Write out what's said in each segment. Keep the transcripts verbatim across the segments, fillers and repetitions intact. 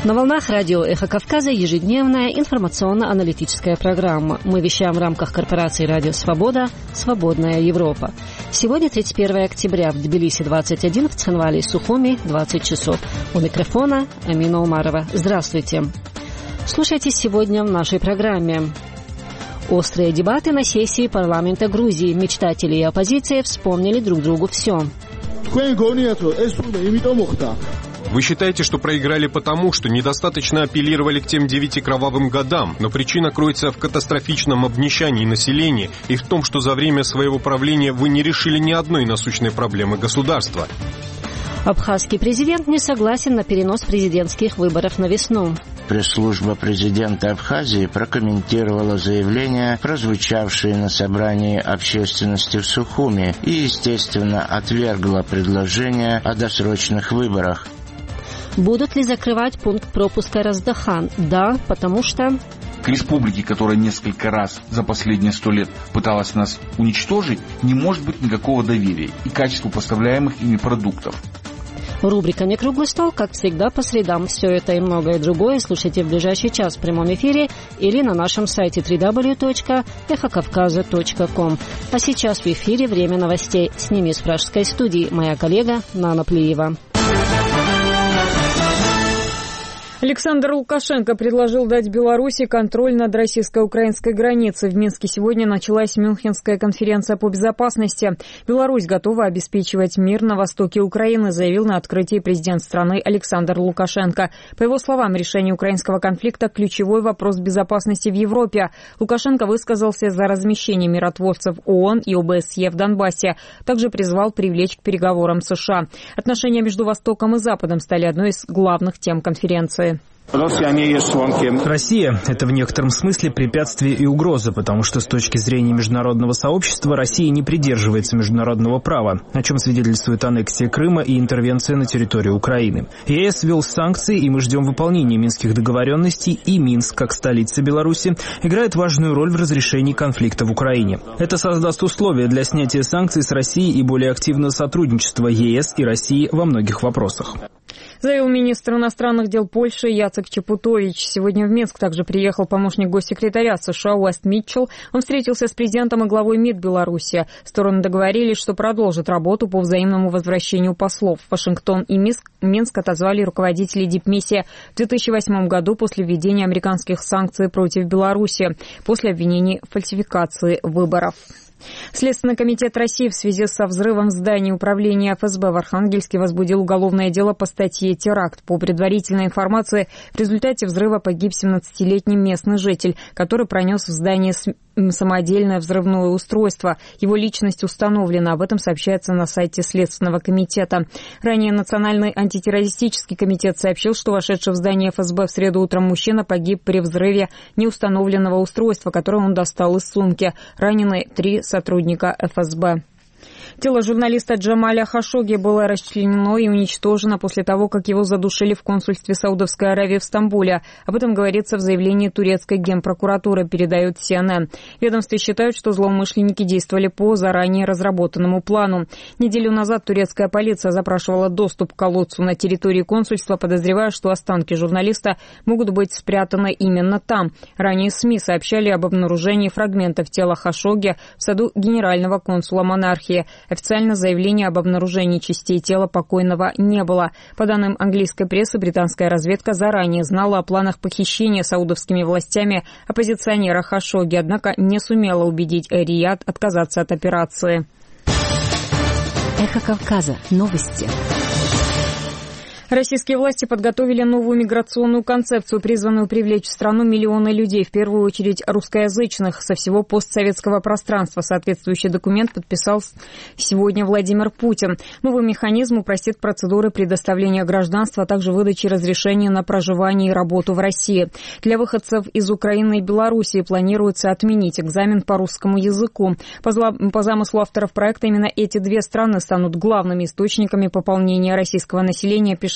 На волнах радио «Эхо Кавказа» ежедневная информационно-аналитическая программа. Мы вещаем в рамках корпорации «Радио Свобода» «Свободная Европа». Сегодня тридцать первое октября, в Тбилиси двадцать один, в Цхинвале и Сухуми двадцать часов. У микрофона Амина Умарова. Здравствуйте. Слушайте сегодня в нашей программе. Острые дебаты на сессии парламента Грузии. Мечтатели и оппозиция вспомнили друг другу все. Вы считаете, что проиграли потому, что недостаточно апеллировали к тем девяти кровавым годам, но причина кроется в катастрофичном обнищании населения и в том, что за время своего правления вы не решили ни одной насущной проблемы государства. Абхазский президент не согласен на перенос президентских выборов на весну. Пресс-служба президента Абхазии прокомментировала заявления, прозвучавшие на собрании общественности в Сухуми, и, естественно, отвергла предложение о досрочных выборах. Будут ли закрывать пункт пропуска Раздахан? Да, потому что... К республике, которая несколько раз за последние сто лет пыталась нас уничтожить, не может быть никакого доверия и качеству поставляемых ими продуктов. Рубрика «Не круглый стол», как всегда, по средам. Все это и многое другое слушайте в ближайший час в прямом эфире или на нашем сайте дабл ю дабл ю дабл ю точка эхо кавказа точка ком. А сейчас в эфире время новостей. С ними из пражской студии моя коллега Нана Плиева. Александр Лукашенко предложил дать Беларуси контроль над российско-украинской границей. В Минске сегодня началась Мюнхенская конференция по безопасности. Беларусь готова обеспечивать мир на востоке Украины, заявил на открытии президент страны Александр Лукашенко. По его словам, решение украинского конфликта – ключевой вопрос безопасности в Европе. Лукашенко высказался за размещение миротворцев ООН и ОБСЕ в Донбассе. Также призвал привлечь к переговорам США. Отношения между Востоком и Западом стали одной из главных тем конференции. Россия – это в некотором смысле препятствие и угроза, потому что с точки зрения международного сообщества Россия не придерживается международного права, о чем свидетельствует аннексия Крыма и интервенция на территорию Украины. ЕС ввел санкции, и мы ждем выполнения минских договоренностей, и Минск, как столица Беларуси, играет важную роль в разрешении конфликта в Украине. Это создаст условия для снятия санкций с Россией и более активного сотрудничества ЕС и России во многих вопросах. Заявил министр иностранных дел Польши Яцек Чепутович. Сегодня в Минск также приехал помощник госсекретаря США Уэст Митчелл. Он встретился с президентом и главой МИД Беларуси. Стороны договорились, что продолжат работу по взаимному возвращению послов. Вашингтон и Минск, Минск отозвали руководителей дипмиссии в две тысячи восьмом году после введения американских санкций против Беларуси, после обвинений в фальсификации выборов. Следственный комитет России в связи со взрывом в здании управления эф эс бэ в Архангельске возбудил уголовное дело по статье «Теракт». По предварительной информации, в результате взрыва погиб семнадцатилетний местный житель, который пронес в здание самодельное взрывное устройство. Его личность установлена. Об этом сообщается на сайте Следственного комитета. Ранее Национальный антитеррористический комитет сообщил, что вошедший в здание эф эс бэ в среду утром мужчина погиб при взрыве неустановленного устройства, которое он достал из сумки. Ранены три сотрудника эф эс бэ. Тело журналиста Джамаля Хашогги было расчленено и уничтожено после того, как его задушили в консульстве Саудовской Аравии в Стамбуле. Об этом говорится в заявлении турецкой генпрокуратуры, передает си эн эн. Ведомстве считают, что злоумышленники действовали по заранее разработанному плану. Неделю назад турецкая полиция запрашивала доступ к колодцу на территории консульства, подозревая, что останки журналиста могут быть спрятаны именно там. Ранее СМИ сообщали об обнаружении фрагментов тела Хашогги в саду генерального консула монархии. Официально заявления об обнаружении частей тела покойного не было. По данным английской прессы, британская разведка заранее знала о планах похищения саудовскими властями оппозиционера Хашогги, однако не сумела убедить Эр-Рияд отказаться от операции. Эхо Кавказа. Новости. Российские власти подготовили новую миграционную концепцию, призванную привлечь в страну миллионы людей, в первую очередь русскоязычных, со всего постсоветского пространства. Соответствующий документ подписал сегодня Владимир Путин. Новый механизм упростит процедуры предоставления гражданства, а также выдачи разрешения на проживание и работу в России. Для выходцев из Украины и Белоруссии планируется отменить экзамен по русскому языку. По, зла... по замыслу авторов проекта, именно эти две страны станут главными источниками пополнения российского населения, пишет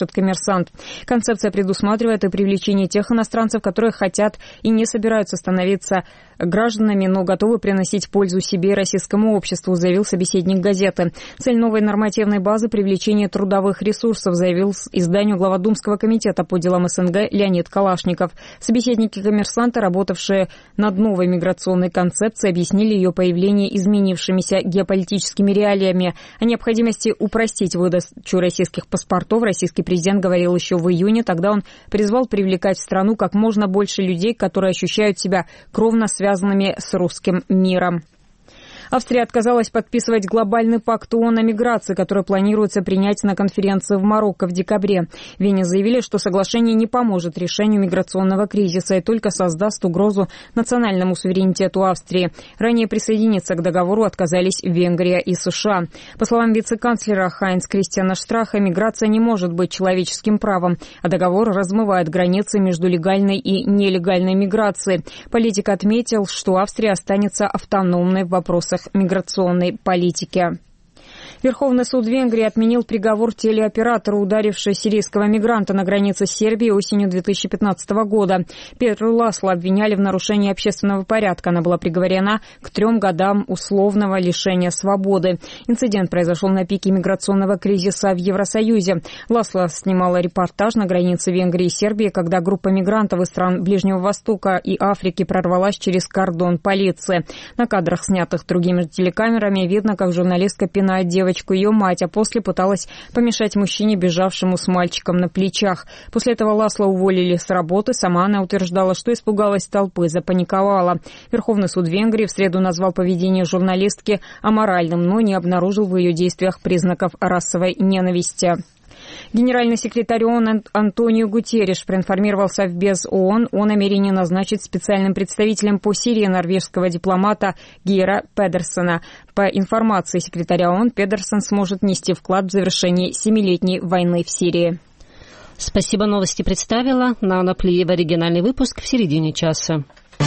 пишет «Коммерсант». Концепция предусматривает и привлечение тех иностранцев, которые хотят и не собираются становиться гражданами, но готовы приносить пользу себе и российскому обществу, заявил собеседник газеты. Цель новой нормативной базы – привлечение трудовых ресурсов, заявил изданию глава Думского комитета по делам СНГ Леонид Калашников. Собеседники «Коммерсанта», работавшие над новой миграционной концепцией, объяснили ее появление изменившимися геополитическими реалиями. О необходимости упростить выдачу российских паспортов российский президент говорил еще в июне. Тогда он призвал привлекать в страну как можно больше людей, которые ощущают себя кровно связанными связанными с русским миром. Австрия отказалась подписывать глобальный пакт ООН о миграции, который планируется принять на конференции в Марокко в декабре. В Вене заявили, что соглашение не поможет решению миграционного кризиса и только создаст угрозу национальному суверенитету Австрии. Ранее присоединиться к договору отказались Венгрия и США. По словам вице-канцлера Хайнц Кристиана Штраха, миграция не может быть человеческим правом, а договор размывает границы между легальной и нелегальной миграцией. Политик отметил, что Австрия останется автономной в вопросах миграционной политики. Верховный суд Венгрии отменил приговор телеоператору, ударившего сирийского мигранта на границе с Сербией осенью две тысячи пятнадцатого года. Петру Ласло обвиняли в нарушении общественного порядка. Она была приговорена к трем годам условного лишения свободы. Инцидент произошел на пике миграционного кризиса в Евросоюзе. Ласло снимала репортаж на границе Венгрии и Сербии, когда группа мигрантов из стран Ближнего Востока и Африки прорвалась через кордон полиции. На кадрах, снятых другими телекамерами, видно, как журналистка пинает девочку, ее мать, а после пыталась помешать мужчине, бежавшему с мальчиком на плечах. После этого Ласло уволили с работы. Сама она утверждала, что испугалась толпы, запаниковала. Верховный суд Венгрии в среду назвал поведение журналистки аморальным, но не обнаружил в ее действиях признаков расовой ненависти. Генеральный секретарь ООН Антонио Гутерриш проинформировал Совбез ООН о намерении назначить специальным представителем по Сирии норвежского дипломата Гейра Педерсона. По информации секретаря ООН, Педерсон сможет внести вклад в завершение семилетней войны в Сирии. Спасибо, новости представила Нана Плиева. Оригинальный выпуск в середине часа.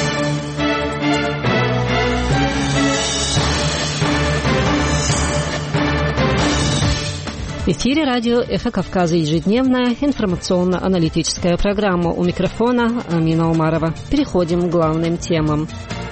В эфире радио «Эхо Кавказа», ежедневная информационно-аналитическая программа. У микрофона Амина Умарова. Переходим к главным темам.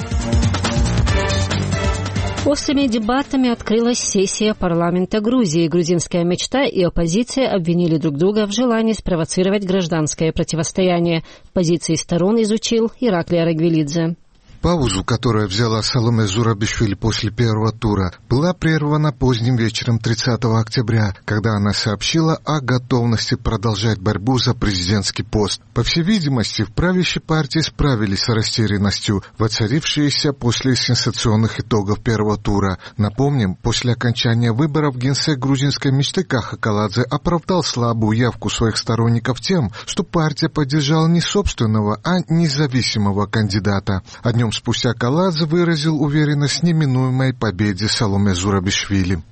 Острыми дебатами открылась сессия парламента Грузии. Грузинская мечта и оппозиция обвинили друг друга в желании спровоцировать гражданское противостояние. Позиции сторон изучил Ираклий Арагвелидзе. Паузу, которую взяла Саломе Зурабишвили после первого тура, была прервана поздним вечером тридцатого октября, когда она сообщила о готовности продолжать борьбу за президентский пост. По всей видимости, в правящей партии справились с растерянностью, воцарившейся после сенсационных итогов первого тура. Напомним, после окончания выборов генсек грузинской мечты Каха Каладзе оправдал слабую явку своих сторонников тем, что партия поддержала не собственного, а независимого кандидата. А днем спустя Каладзе выразил уверенность в неминуемой победе Саломе Зурабишвили.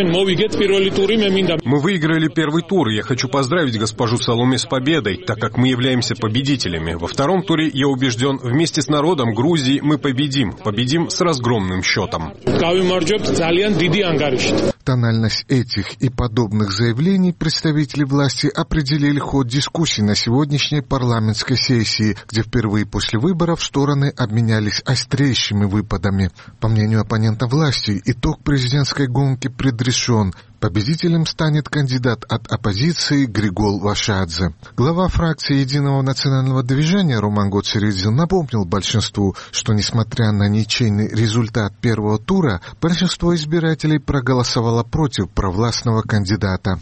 Мы выиграли первый тур, и я хочу поздравить госпожу Саломе с победой, так как мы являемся победителями. Во втором туре, я убежден, вместе с народом Грузии мы победим, победим с разгромным счетом. Тональность этих и подобных заявлений представители власти определили ход дискуссий на сегодняшней парламентской сессии, где впервые после выборов стороны обменялись острейшими выпадами. По мнению оппонента власти, итог президентской гонки предрешен. Победителем станет кандидат от оппозиции Григол Вашадзе. Глава фракции Единого национального движения Роман Гоцеридзе напомнил большинству, что, несмотря на ничейный результат первого тура, большинство избирателей проголосовало против провластного кандидата.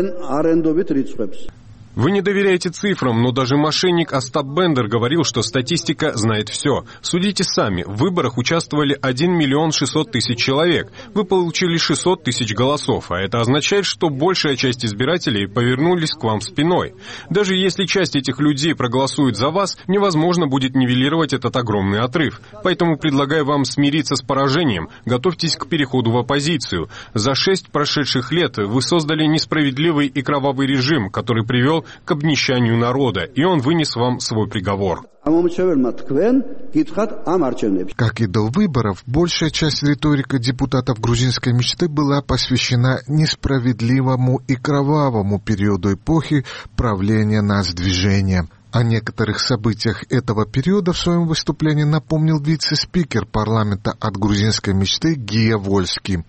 Вы не доверяете цифрам, но даже мошенник Остап Бендер говорил, что статистика знает все. Судите сами. В выборах участвовали один миллион шестьсот тысяч человек. Вы получили шестьсот тысяч голосов, а это означает, что большая часть избирателей повернулись к вам спиной. Даже если часть этих людей проголосует за вас, невозможно будет нивелировать этот огромный отрыв. Поэтому предлагаю вам смириться с поражением. Готовьтесь к переходу в оппозицию. За шесть прошедших лет вы создали несправедливый и кровавый режим, который привел призывал к обнищанию народа, и он вынес вам свой приговор. Как и до выборов, большая часть риторики депутатов грузинской мечты была посвящена несправедливому и кровавому периоду эпохи правления нацдвижения. О некоторых событиях этого периода в своем выступлении напомнил вице-спикер парламента от грузинской мечты Гия Вольский.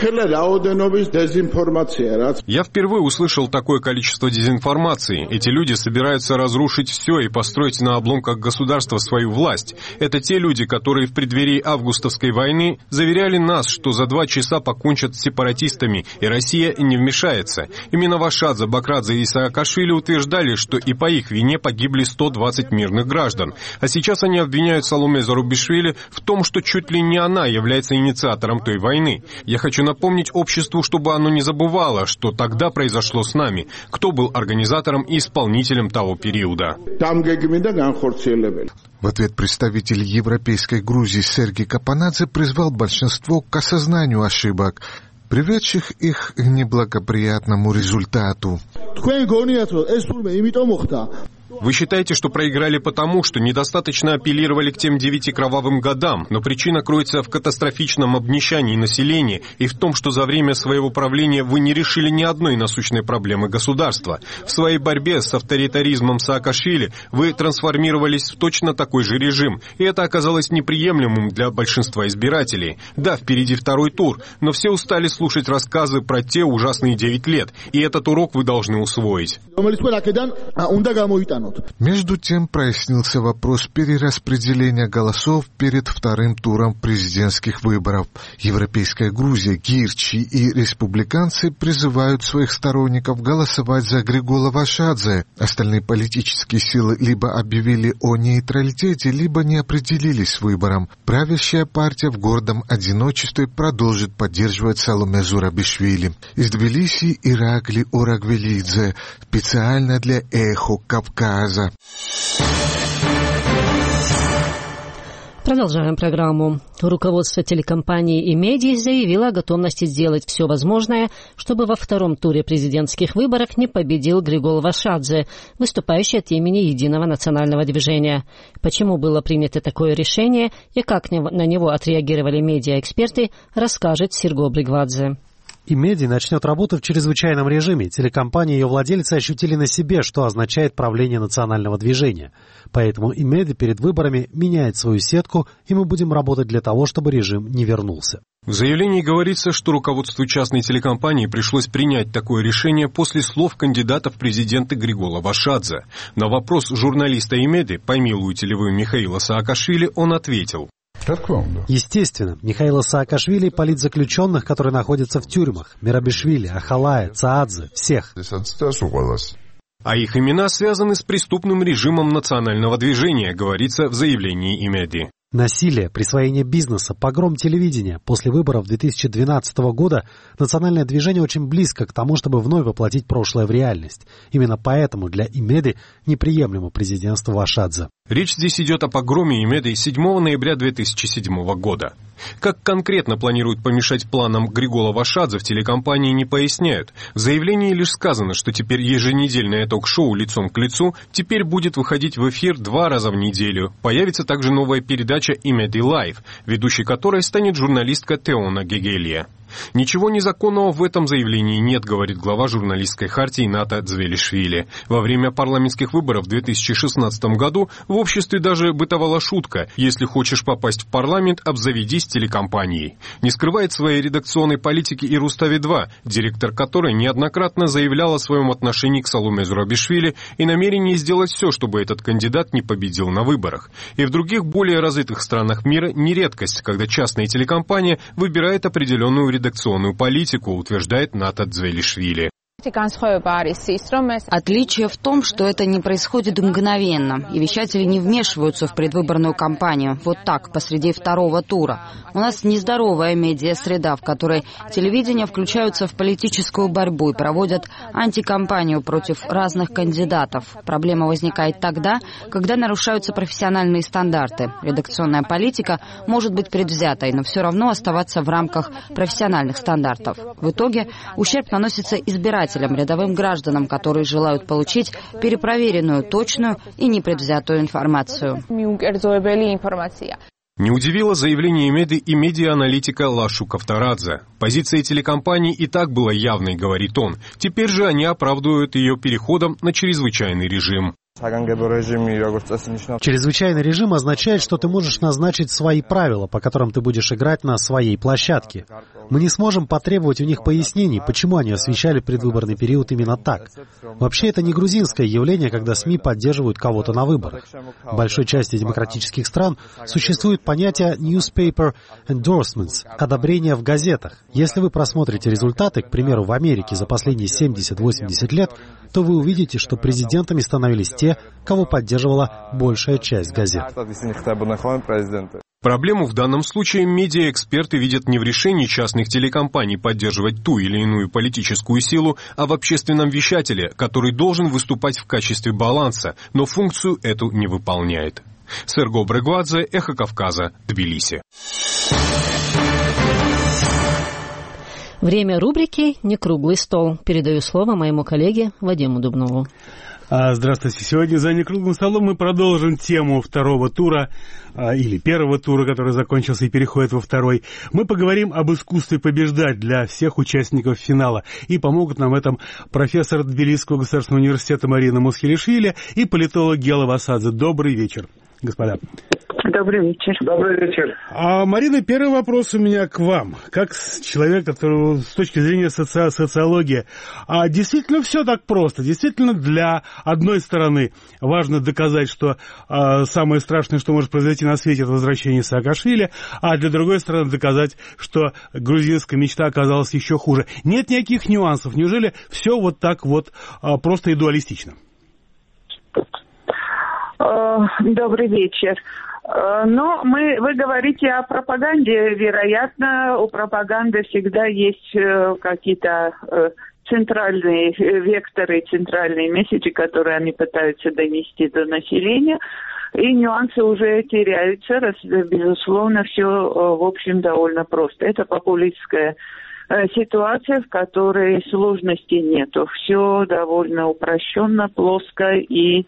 Я впервые услышал такое количество дезинформации. Эти люди собираются разрушить все и построить на обломках государства свою власть. Это те люди, которые в преддверии августовской войны заверяли нас, что за два часа покончат с сепаратистами, и Россия не вмешается. Именно Вашадзе, Бакрадзе и Саакашвили утверждали, что и по их вине погибли сто двадцать мирных граждан. А сейчас они обвиняют Саломе Зурабишвили в том, что чуть ли не она является инициатором той войны. Я хочу напомнить обществу, чтобы оно не забывало, что тогда произошло с нами, кто был организатором и исполнителем того периода. В ответ представитель Европейской Грузии Сергей Капанадзе призвал большинство к осознанию ошибок, приведших их к неблагоприятному результату. Вы считаете, что проиграли потому, что недостаточно апеллировали к тем девяти кровавым годам, но причина кроется в катастрофичном обнищании населения и в том, что за время своего правления вы не решили ни одной насущной проблемы государства. В своей борьбе с авторитаризмом Саакашвили вы трансформировались в точно такой же режим, и это оказалось неприемлемым для большинства избирателей. Да, впереди второй тур, но все устали слушать рассказы про те ужасные девять лет, и этот урок вы должны усвоить. Между тем прояснился вопрос перераспределения голосов перед вторым туром президентских выборов. Европейская Грузия, Гирчи и республиканцы призывают своих сторонников голосовать за Григола Вашадзе. Остальные политические силы либо объявили о нейтралитете, либо не определились с выбором. Правящая партия в гордом одиночестве продолжит поддерживать Саломе Зурабишвили. Из Тбилиси Иракли Орагвелидзе, специально для «Эхо Кавказа». Продолжаем программу. Руководство телекомпании и медиа заявило о готовности сделать все возможное, чтобы во втором туре президентских выборов не победил Григол Вашадзе, выступающий от имени Единого национального движения. Почему было принято такое решение и как на него отреагировали медиа-эксперты, расскажет Серго Бригвадзе. Имеди начнет работу в чрезвычайном режиме. Телекомпании и ее владельцы ощутили на себе, что означает правление национального движения. Поэтому Имеди перед выборами меняет свою сетку, и мы будем работать для того, чтобы режим не вернулся. В заявлении говорится, что руководству частной телекомпании пришлось принять такое решение после слов кандидата в президенты Григола Вашадзе. На вопрос журналиста Имеди, помилуете ли вы Михаила Саакашвили, он ответил: Естественно, Михаила Саакашвили – политзаключенных, которые находятся в тюрьмах. Мирабишвили, Ахалая, Цаадзе – всех. А их имена связаны с преступным режимом национального движения, говорится в заявлении Имеди. Насилие, присвоение бизнеса, погром телевидения. После выборов две тысячи двенадцатого года национальное движение очень близко к тому, чтобы вновь воплотить прошлое в реальность. Именно поэтому для Имеди неприемлемо президентство Вашадзе. Речь здесь идет о погроме Имеди седьмого ноября две тысячи седьмого года. Как конкретно планируют помешать планам Григола Вашадзе, в телекомпании не поясняют. В заявлении лишь сказано, что теперь еженедельное ток-шоу «Лицом к лицу» теперь будет выходить в эфир два раза в неделю. Появится также новая передача «Имеди Лайв», ведущей которой станет журналистка Теона Гегелия. Ничего незаконного в этом заявлении нет, говорит глава журналистской хартии Ната Дзвелишвили. Во время парламентских выборов в две тысячи шестнадцатом году в обществе даже бытовала шутка: если хочешь попасть в парламент, обзаведись телекомпанией. Не скрывает своей редакционной политики и Рустави два, директор которой неоднократно заявлял о своем отношении к Саломе Зурабишвили и намерении сделать все, чтобы этот кандидат не победил на выборах. И в других более развитых странах мира не редкость, когда частная телекомпания выбирает определенную редакционную политику, утверждает Ната Дзвелишвили. Отличие в том, что это не происходит мгновенно, и вещатели не вмешиваются в предвыборную кампанию вот так, посреди второго тура. У нас нездоровая медиа-среда, в которой телевидение включаются в политическую борьбу и проводят антикампанию против разных кандидатов. Проблема возникает тогда, когда нарушаются профессиональные стандарты. Редакционная политика может быть предвзятой, но все равно оставаться в рамках профессиональных стандартов. В итоге ущерб наносится избирателям, избирателям, рядовым гражданам, которые желают получить перепроверенную, точную и непредвзятую информацию. Не удивило заявление Меди и медиа-аналитика Лашу Кавторадзе. Позиция телекомпаний и так была явной, говорит он. Теперь же они оправдывают ее переходом на чрезвычайный режим. Чрезвычайный режим означает, что ты можешь назначить свои правила, по которым ты будешь играть на своей площадке. Мы не сможем потребовать у них пояснений, почему они освещали предвыборный период именно так. Вообще, это не грузинское явление, когда СМИ поддерживают кого-то на выборах. В большой части демократических стран существует понятие newspaper endorsements — одобрение в газетах. Если вы просмотрите результаты, к примеру, в Америке за последние семьдесят-восемьдесят лет, то вы увидите, что президентами становились те, кого поддерживала большая часть газет. Проблему в данном случае медиаэксперты видят не в решении частных телекомпаний поддерживать ту или иную политическую силу, а в общественном вещателе, который должен выступать в качестве баланса, но функцию эту не выполняет. Серго Брегвадзе, Эхо Кавказа, Тбилиси. Время рубрики «Не круглый стол». Передаю слово моему коллеге Вадиму Дубнову. Здравствуйте. Сегодня за «Некруглым столом» мы продолжим тему второго тура, или первого тура, который закончился и переходит во второй. Мы поговорим об искусстве побеждать для всех участников финала. И помогут нам в этом профессор Тбилисского государственного университета Марина Мусхелишвили и политолог Гела Васадзе. Добрый вечер, господа. Добрый вечер. Добрый вечер. А, Марина, первый вопрос у меня к вам. Как человек, который с точки зрения соци... социологии, а действительно все так просто? Действительно для одной стороны важно доказать, что а, самое страшное, что может произойти на свете, это возвращение Саакашвили, а для другой стороны доказать, что грузинская мечта оказалась еще хуже. Нет никаких нюансов. Неужели все вот так вот а, просто и дуалистично? Добрый вечер. Но мы, вы говорите о пропаганде. Вероятно, у пропаганды всегда есть какие-то центральные векторы, центральные месседжи, которые они пытаются донести до населения. И нюансы уже теряются. Безусловно, все, в общем, довольно просто. Это популистская ситуация, в которой сложностей нету. Все довольно упрощенно, плоско и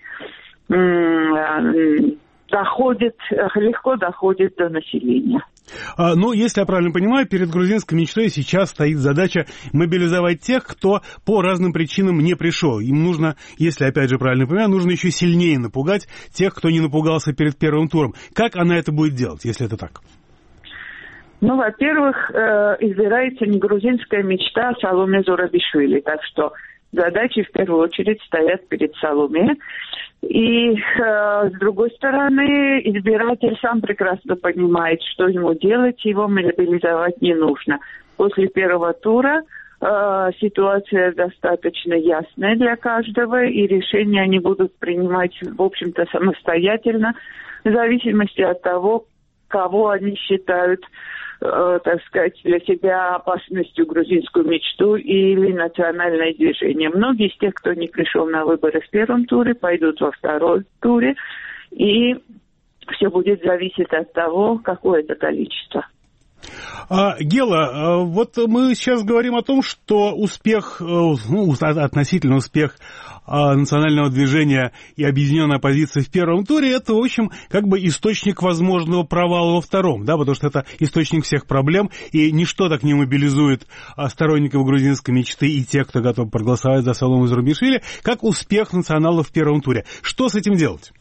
доходит, легко доходит до населения. А, ну, если я правильно понимаю, перед грузинской мечтой сейчас стоит задача мобилизовать тех, кто по разным причинам не пришел. Им нужно, если опять же правильно понимаю, нужно еще сильнее напугать тех, кто не напугался перед первым туром. Как она это будет делать, если это так? Ну, во-первых, избирается не грузинская мечта, а Саломе Зурабишвили. Так что задачи в первую очередь стоят перед Саломе. И, э, с другой стороны, избиратель сам прекрасно понимает, что ему делать, его мобилизовать не нужно. После первого тура э, ситуация достаточно ясная для каждого, и решения они будут принимать, в общем-то, самостоятельно, в зависимости от того, кого они считают, э, так сказать, для себя опасностью грузинскую мечту или национальное движение. Многие из тех, кто не пришел на выборы в первом туре, пойдут во втором туре, и все будет зависеть от того, какое это количество. А, Гела, вот мы сейчас говорим о том, что успех, ну, относительно успех национального движения и объединенной оппозиции в первом туре, это, в общем, как бы источник возможного провала во втором, да, потому что это источник всех проблем, и ничто так не мобилизует сторонников грузинской мечты и тех, кто готов проголосовать за Салому Зурабишвили, как успех националов в первом туре. Что с этим делать?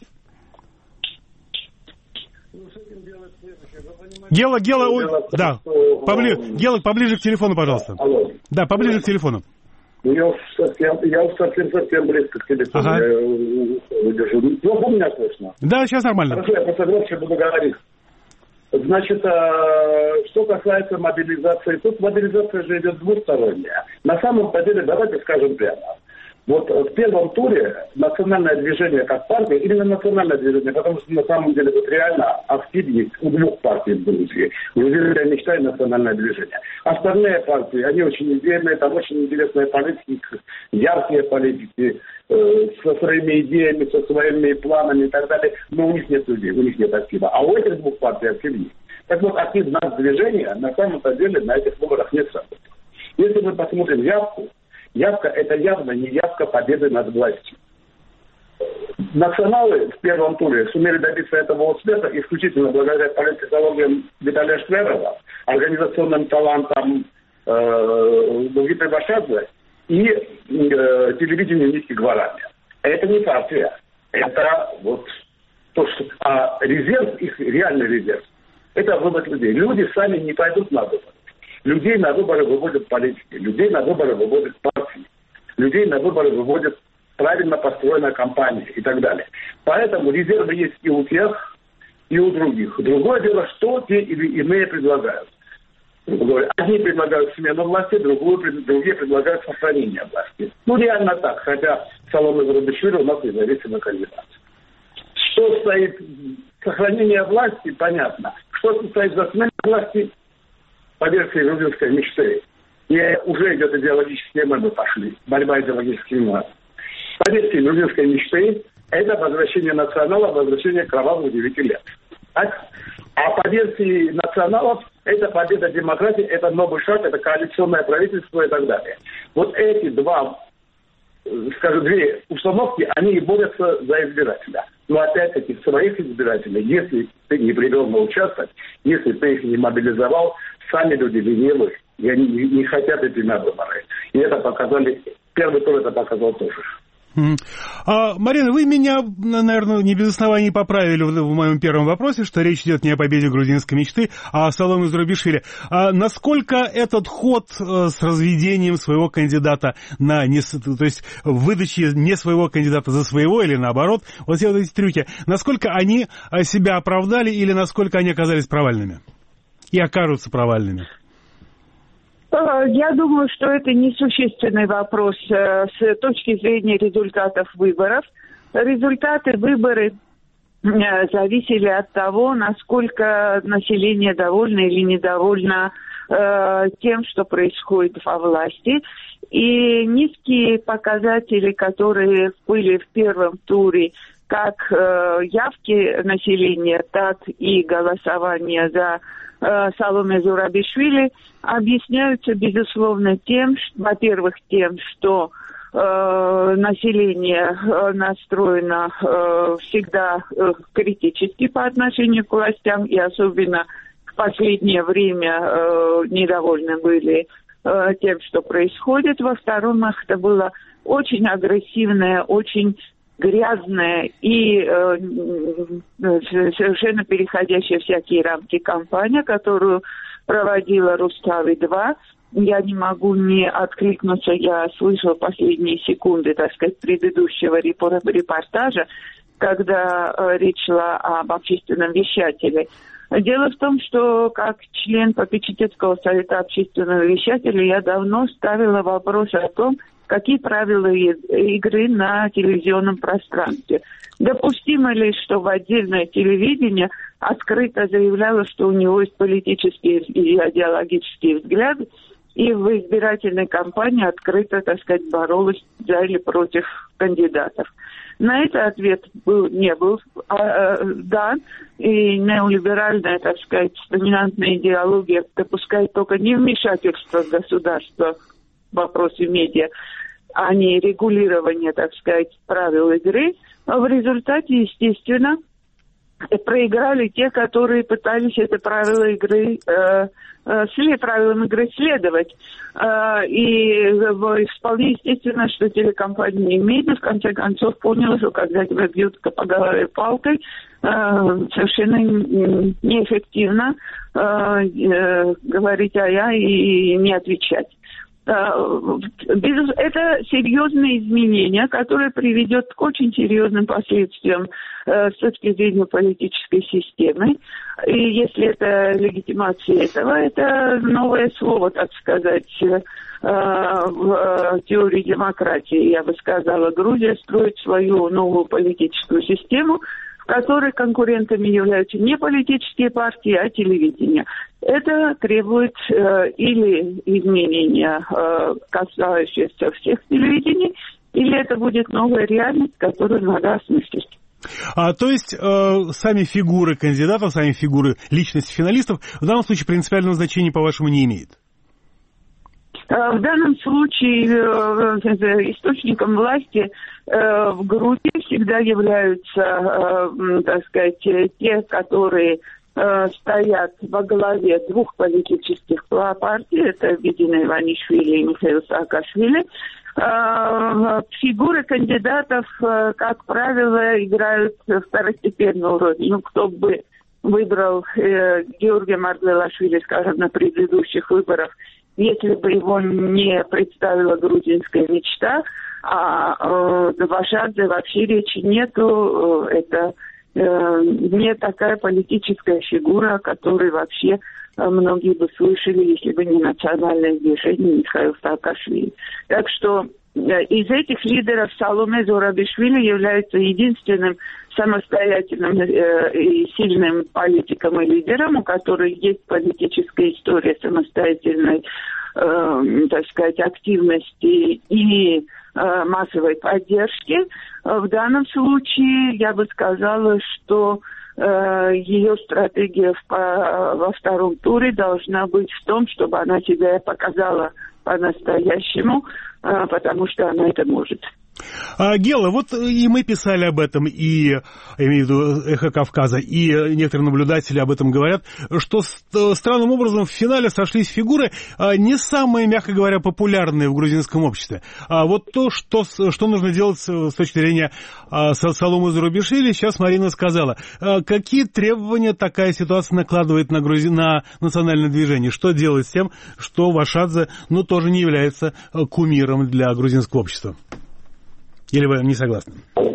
Гела, Гела, ой, да, поближе, Гела, поближе к телефону, пожалуйста. Алло. Да, поближе к телефону. Я совсем, я совсем, совсем близко к телефону. Ага. Я удержу. Ну, у меня слышно. Да, сейчас нормально. Хорошо, я просто громче буду говорить. Значит, что касается мобилизации, тут мобилизация же идет двусторонняя. На самом деле, давайте скажем прямо. Вот в первом туре национальное движение как партия, именно национальное движение, потому что на самом деле вот реально активность у двух партий в Грузии. Грузинская мечта и национальное движение. Остальные партии, они очень известные, там очень интересные политики, яркие политики, э, со своими идеями, со своими планами и так далее, но у них нет людей, у них нет актива. А у этих двух партий актив есть. Так вот, актив нас движения на самом деле на этих выборах не сработал. Если мы посмотрим явку, явка – это явно не явка победы над властью. Националы в первом туре сумели добиться этого успеха исключительно благодаря политтехнологиям Виталия Шклярова, организационным талантам э, Дугиты Башадзе и э, телевидению Ники Гварами. Это не партия. Это вот то, что... А резерв, их реальный резерв, это выбор людей. Люди сами не пойдут на выборы. Людей на выборы выводят политики. Людей на выборы выводят партии. Людей на выборы выводят правильно построенная кампания и так далее. Поэтому резервы есть и у тех, и у других. Другое дело, что те или иные предлагают. Одни предлагают смену власти, другую, другие предлагают сохранение власти. Ну, реально так, хотя Саломе Зурабишвили у нас независимый кандидат. Что стоит сохранение власти, понятно. Что стоит за смену власти, по версии грузинской мечты. И уже идет идеологические мемы пошли. Борьба идеологических мемов. По версии грузинской мечты, это возвращение националов, возвращение кровавых девяти лет. Так? А по версии националов, это победа демократии, это новый шаг, это коалиционное правительство и так далее. Вот эти два, скажем, две установки, они и борются за избирателя. Но опять-таки своих избирателей, если ты не привел на участок, если ты их не мобилизовал, сами люди ленивые, и они не хотят идти на выборы. И это показали, первый тур это показал тоже. А, Марина, вы меня, наверное, не без оснований поправили в, в моем первом вопросе, что речь идет не о победе грузинской мечты, а о Саломе Зурабишвили. А насколько этот ход с разведением своего кандидата на не, то есть выдачей не своего кандидата за своего или наоборот, вот все вот эти трюки, насколько они себя оправдали или насколько они оказались провальными и окажутся провальными? Я думаю, что это несущественный вопрос с точки зрения результатов выборов. Результаты выборов зависели от того, насколько население довольно или недовольно тем, что происходит во власти. И низкие показатели, которые были в первом туре, как явки населения, так и голосование за Саломе Зурабишвили, объясняются, безусловно, тем, что, во-первых, тем, что э, население э, настроено э, всегда э, критически по отношению к властям, и особенно в последнее время э, недовольны были э, тем, что происходит. Во-вторых, это было очень агрессивное, очень грязная и э, совершенно переходящая всякие рамки кампания, которую проводила Рустави-два. Я не могу не откликнуться, я слышала последние секунды, так сказать, предыдущего репортажа, когда э, речь шла об общественном вещателе. Дело в том, что как член попечительского совета общественного вещателя я давно ставила вопрос о том, какие правила игры на телевизионном пространстве. Допустимо ли, что в отдельное телевидение открыто заявляло, что у него есть политические и идеологические взгляды, и в избирательной кампании открыто, так сказать, боролась за или против кандидатов? На это ответ был, не был а, дан, и неолиберальная, так сказать, доминантная идеология допускает только не вмешательство государства в вопросы медиа, а не регулирование, так сказать, правил игры. Но в результате, естественно, проиграли те, которые пытались это правило игры, э, э, след, правилам игры следовать. Э, и э, вполне естественно, что телекомпания «Медиа» в конце концов поняла, что когда тебя бьют по голове палкой, э, совершенно неэффективно э, э, говорить «а-я» и не отвечать. Это серьезные изменения, которые приведет к очень серьезным последствиям э, с точки зрения политической системы. И если это легитимация этого, это новое слово, так сказать, э, в теории демократии. Я бы сказала, Грузия строит свою новую политическую систему, в которой конкурентами являются не политические партии, а телевидение. Это требует э, или изменения, э, касающихся всех телевидений, или это будет новая реальность, которую надо осмыслить. А, то есть э, сами фигуры кандидатов, сами фигуры личности финалистов в данном случае принципиального значения, по-вашему, не имеет? Э, В данном случае источником власти в Грузии всегда являются, так сказать, те, которые стоят во главе двух политических партий, это Бидина Иванишвили и Михаил Саакашвили. Фигуры кандидатов, как правило, играют второстепенную роль. Ну, кто бы выбрал э, Георгия Мардвелашвили, скажем, на предыдущих выборах, если бы его не представила грузинская мечта, а э, Вашадзе вообще речи нету, э, это э, не такая политическая фигура, о которой вообще э, многие бы слышали, если бы не национальное движение Михаила Саакашвили. Так что э, из этих лидеров Саломе Зурабишвили является единственным самостоятельным э, и сильным политиком и лидером, у которого есть политическая история самостоятельной, э, так сказать, активности и э, массовой поддержки. В данном случае я бы сказала, что э, ее стратегия в, по, во втором туре должна быть в том, чтобы она себя показала по-настоящему, э, потому что она это может. А, Гела, вот и мы писали об этом, и, я имею в виду «Эхо Кавказа», и некоторые наблюдатели об этом говорят, что странным образом в финале сошлись фигуры не самые, мягко говоря, популярные в грузинском обществе. А вот то, что, что нужно делать с точки зрения Саломе Зурабишвили, сейчас Марина сказала. Какие требования такая ситуация накладывает на, грузи... на национальное движение? Что делать с тем, что Вашадзе, ну, тоже не является кумиром для грузинского общества? Или вы не согласны?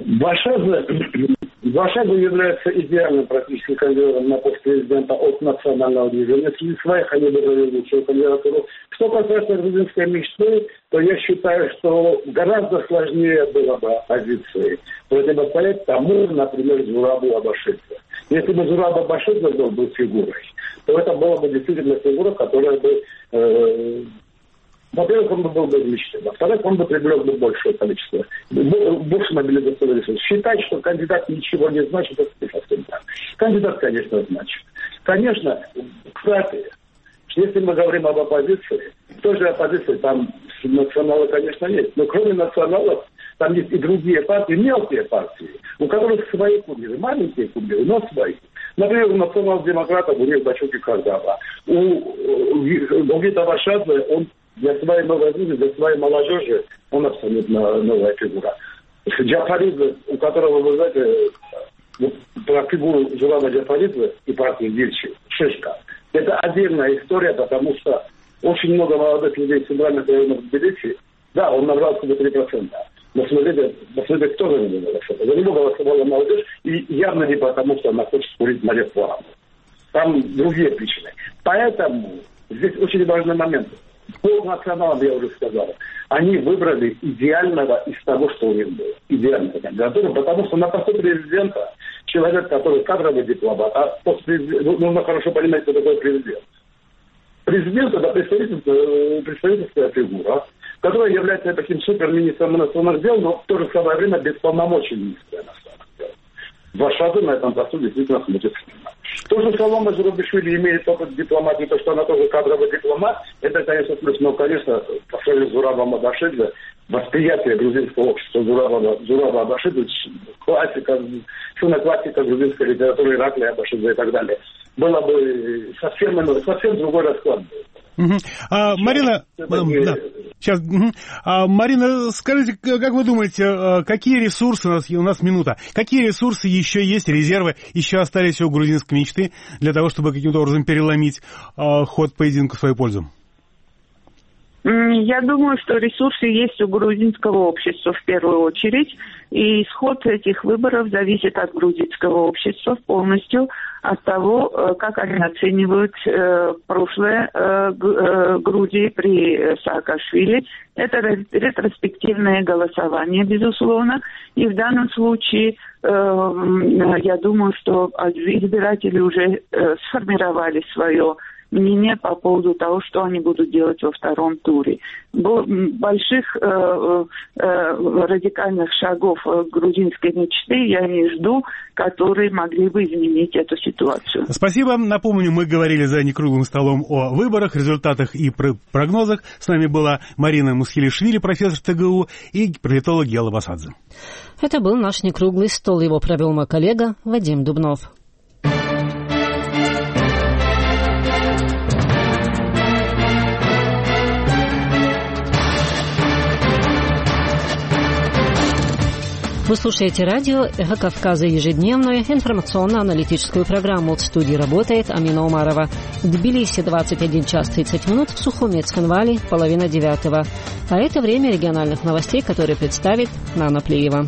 Вашадзе, Вашадзе является идеальным практически кандидатом на пост президента от национального движения. Среди своих они выбрали лучшую кандидатуру. Что касается грузинской мечты, то я считаю, что гораздо сложнее было бы оппозиции противостоять тому, например, Зурабу Абашидзе. Если бы Зураб Абашидзе был бы фигурой, то это была бы действительно фигура, которая бы... Э, Во-первых, он бы был бы излишним. Во-вторых, он бы привлек бы большее количество, больше мобилизационных ресурсов. Считать, что кандидат ничего не значит, это не совсем так. Кандидат, конечно, значит. Конечно, кстати, если мы говорим об оппозиции, в той же оппозиции там националы, конечно, есть. Но кроме националов, там есть и другие партии, мелкие партии, у которых свои кумиры, маленькие кумиры, но свои. Например, у национал-демократов у них Бачуки Кардава. У, у Гогита Вашадзе, он для своей новой жизни, для своей молодежи, он абсолютно новая фигура. Джафаридзе, у которого, вы знаете, вот, про фигуру Зураба Джафаридзе и партии Вильчи, шишка. Это отдельная история, потому что очень много молодых людей в центральных районах Тбилиси, да, он набрал себе три процента. Но смотрите, посмотрите, кто за него голосовал. За него голосовала молодежь, и явно не потому, что она хочет курить на рекламу. Там другие причины. Поэтому здесь очень важный момент. По националам, я уже сказал, они выбрали идеального из того, что у них было. Идеального кандидатуру, потому что на посту президента человек, который кадровый дипломат, а после, нужно хорошо понимать, кто такой президент. Президент – это представительская, представительская фигура, которая является таким суперминистром иностранных дел, но в то же самое время без полномочий министра иностранных дел. Вашадзе на этом посту действительно смотрит сильно. То, что Саломе Зурабишвили имеет опыт дипломатии, то, что она тоже кадровый дипломат, это, конечно, плюс. Но, конечно, по сравнению с Зурабом Абашидзе, восприятие грузинского общества Зураба, Зураба Абашидзе, классика, сына классика грузинской литературы, Ираклия Абашидзе и так далее, было бы совсем, совсем другой расклад. Угу. А, Марина, да, сейчас, угу. а, Марина, скажите, как вы думаете, какие ресурсы, у нас, у нас минута, какие ресурсы еще есть, резервы еще остались у грузинской мечты для того, чтобы каким-то образом переломить а, ход поединка в свою пользу? Я думаю, что ресурсы есть у грузинского общества в первую очередь, и исход этих выборов зависит от грузинского общества полностью, от того, как они оценивают э, прошлое э, э, Грузии при Саакашвили. Это ретроспективное голосование, безусловно, и в данном случае э, я думаю, что избиратели уже э, сформировали свое мнение по поводу того, что они будут делать во втором туре. Больших э, э, радикальных шагов грузинской мечты я не жду, которые могли бы изменить эту ситуацию. Спасибо. Напомню, мы говорили за некруглым столом о выборах, результатах и прогнозах. С нами была Марина Мусхилишвили, профессор ТГУ, и политолог Гела Басадзе. Это был наш некруглый стол. Его провел мой коллега Вадим Дубнов. Вы слушаете радио «Эхо Кавказа», ежедневную информационно-аналитическую программу. В студии работает Амина Умарова. В Тбилиси двадцать один час тридцать минут, в Сухуми, Цхинвали половина девятого. А это время региональных новостей, которые представит Нана Плиева.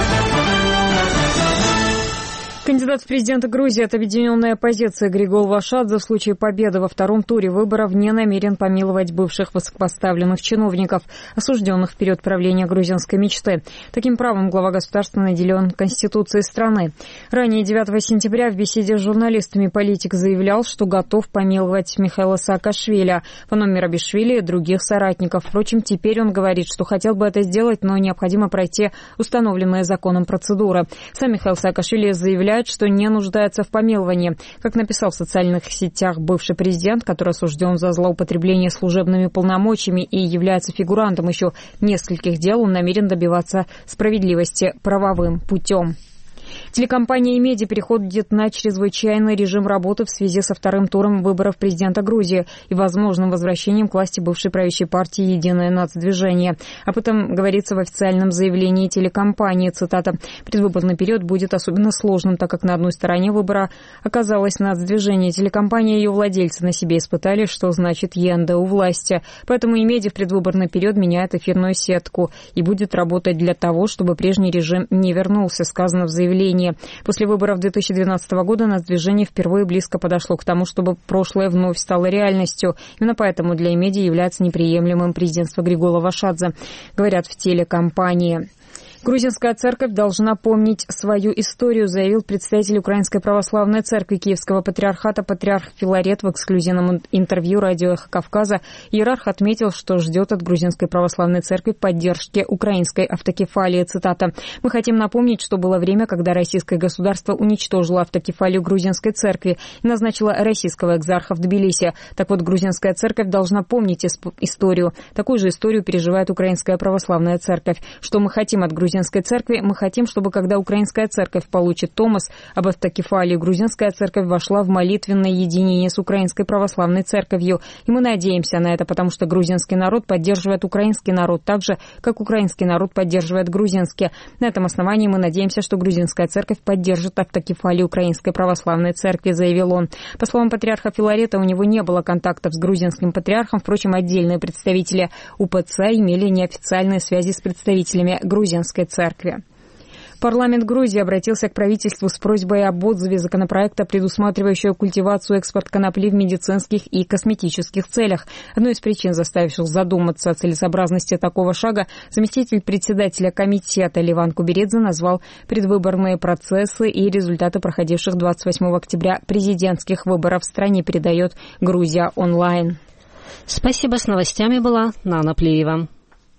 Кандидат в президенты Грузии от объединенной оппозиции Григол Вашадзе в случае победы во втором туре выборов не намерен помиловать бывших высокопоставленных чиновников, осужденных в период правления грузинской мечты. Таким правом глава государства наделен Конституцией страны. Ранее девятого сентября в беседе с журналистами политик заявлял, что готов помиловать Михаила Саакашвили, Фано Мерабишвили и других соратников. Впрочем, теперь он говорит, что хотел бы это сделать, но необходимо пройти установленные законом процедуры. Сам Михаил Саакашвили заявляет, что не нуждается в помиловании. Как написал в социальных сетях бывший президент, который осужден за злоупотребление служебными полномочиями и является фигурантом еще нескольких дел, он намерен добиваться справедливости правовым путем. Телекомпания «Имеди» переходит на чрезвычайный режим работы в связи со вторым туром выборов президента Грузии и возможным возвращением к власти бывшей правящей партии «Единое нацдвижение». Об этом говорится в официальном заявлении телекомпании. Цитата. «Предвыборный период будет особенно сложным, так как на одной стороне выбора оказалось нацдвижение. Телекомпания и ее владельцы на себе испытали, что значит ЕНД у власти. Поэтому «Имеди» в предвыборный период меняет эфирную сетку и будет работать для того, чтобы прежний режим не вернулся», сказано в заявлении. После выборов две тысячи двенадцатого года нацдвижение впервые близко подошло к тому, чтобы прошлое вновь стало реальностью. Именно поэтому для «Имеди» является неприемлемым президентство Григола Вашадзе, говорят в телекомпании. Грузинская церковь должна помнить свою историю, заявил представитель Украинской православной церкви Киевского патриархата патриарх Филарет в эксклюзивном интервью радио «Эхо Кавказа». Иерарх отметил, что ждет от Грузинской православной церкви поддержки украинской автокефалии. Цитата. «Мы хотим напомнить, что было время, когда российское государство уничтожило автокефалию грузинской церкви и назначило российского экзарха в Тбилиси. Так вот, грузинская церковь должна помнить историю. Такую же историю переживает Украинская православная церковь. Что мы хотим от грузинской церкви? Мы хотим, чтобы когда Украинская церковь получит томос об автокефалии, грузинская церковь вошла в молитвенное единение с Украинской православной церковью. И мы надеемся на это, потому что грузинский народ поддерживает украинский народ так же, как украинский народ поддерживает грузинский. На этом основании мы надеемся, что грузинская церковь поддержит автокефалию Украинской православной церкви», заявил он. По словам патриарха Филарета, у него не было контактов с грузинским патриархом. Впрочем, отдельные представители УПЦ имели неофициальные связи с представителями грузинской церкви. Парламент Грузии обратился к правительству с просьбой об отзыве законопроекта, предусматривающего культивацию и экспорт конопли в медицинских и косметических целях. Одной из причин, заставивших задуматься о целесообразности такого шага, заместитель председателя комитета Ливан Куберидзе назвал предвыборные процессы и результаты проходивших двадцать восьмого октября президентских выборов в стране, передает Грузия онлайн. Спасибо. С новостями была Нана Плиева.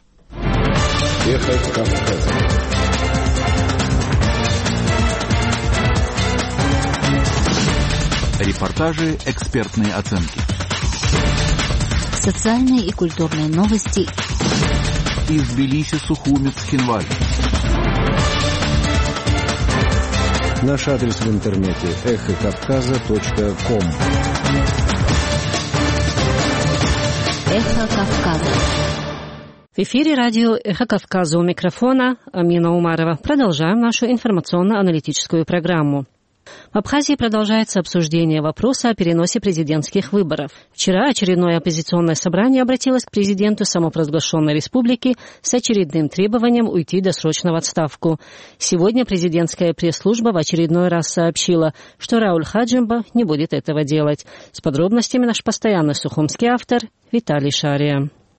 Эхо Кавказа. Репортажи, экспертные оценки. Социальные и культурные новости. Из Тбилиси, Сухуми, Цхинвали. Наш адрес в интернете эхо кавказа точка ком. Эхо Кавказа. В эфире радио «Эхо Кавказа», у микрофона Амина Умарова. Продолжаем нашу информационно-аналитическую программу. В Абхазии продолжается обсуждение вопроса о переносе президентских выборов. Вчера очередное оппозиционное собрание обратилось к президенту самопровозглашенной республики с очередным требованием уйти в досрочную отставку. Сегодня президентская пресс-служба в очередной раз сообщила, что Рауль Хаджимба не будет этого делать. С подробностями наш постоянный сухумский автор Виталий Шария.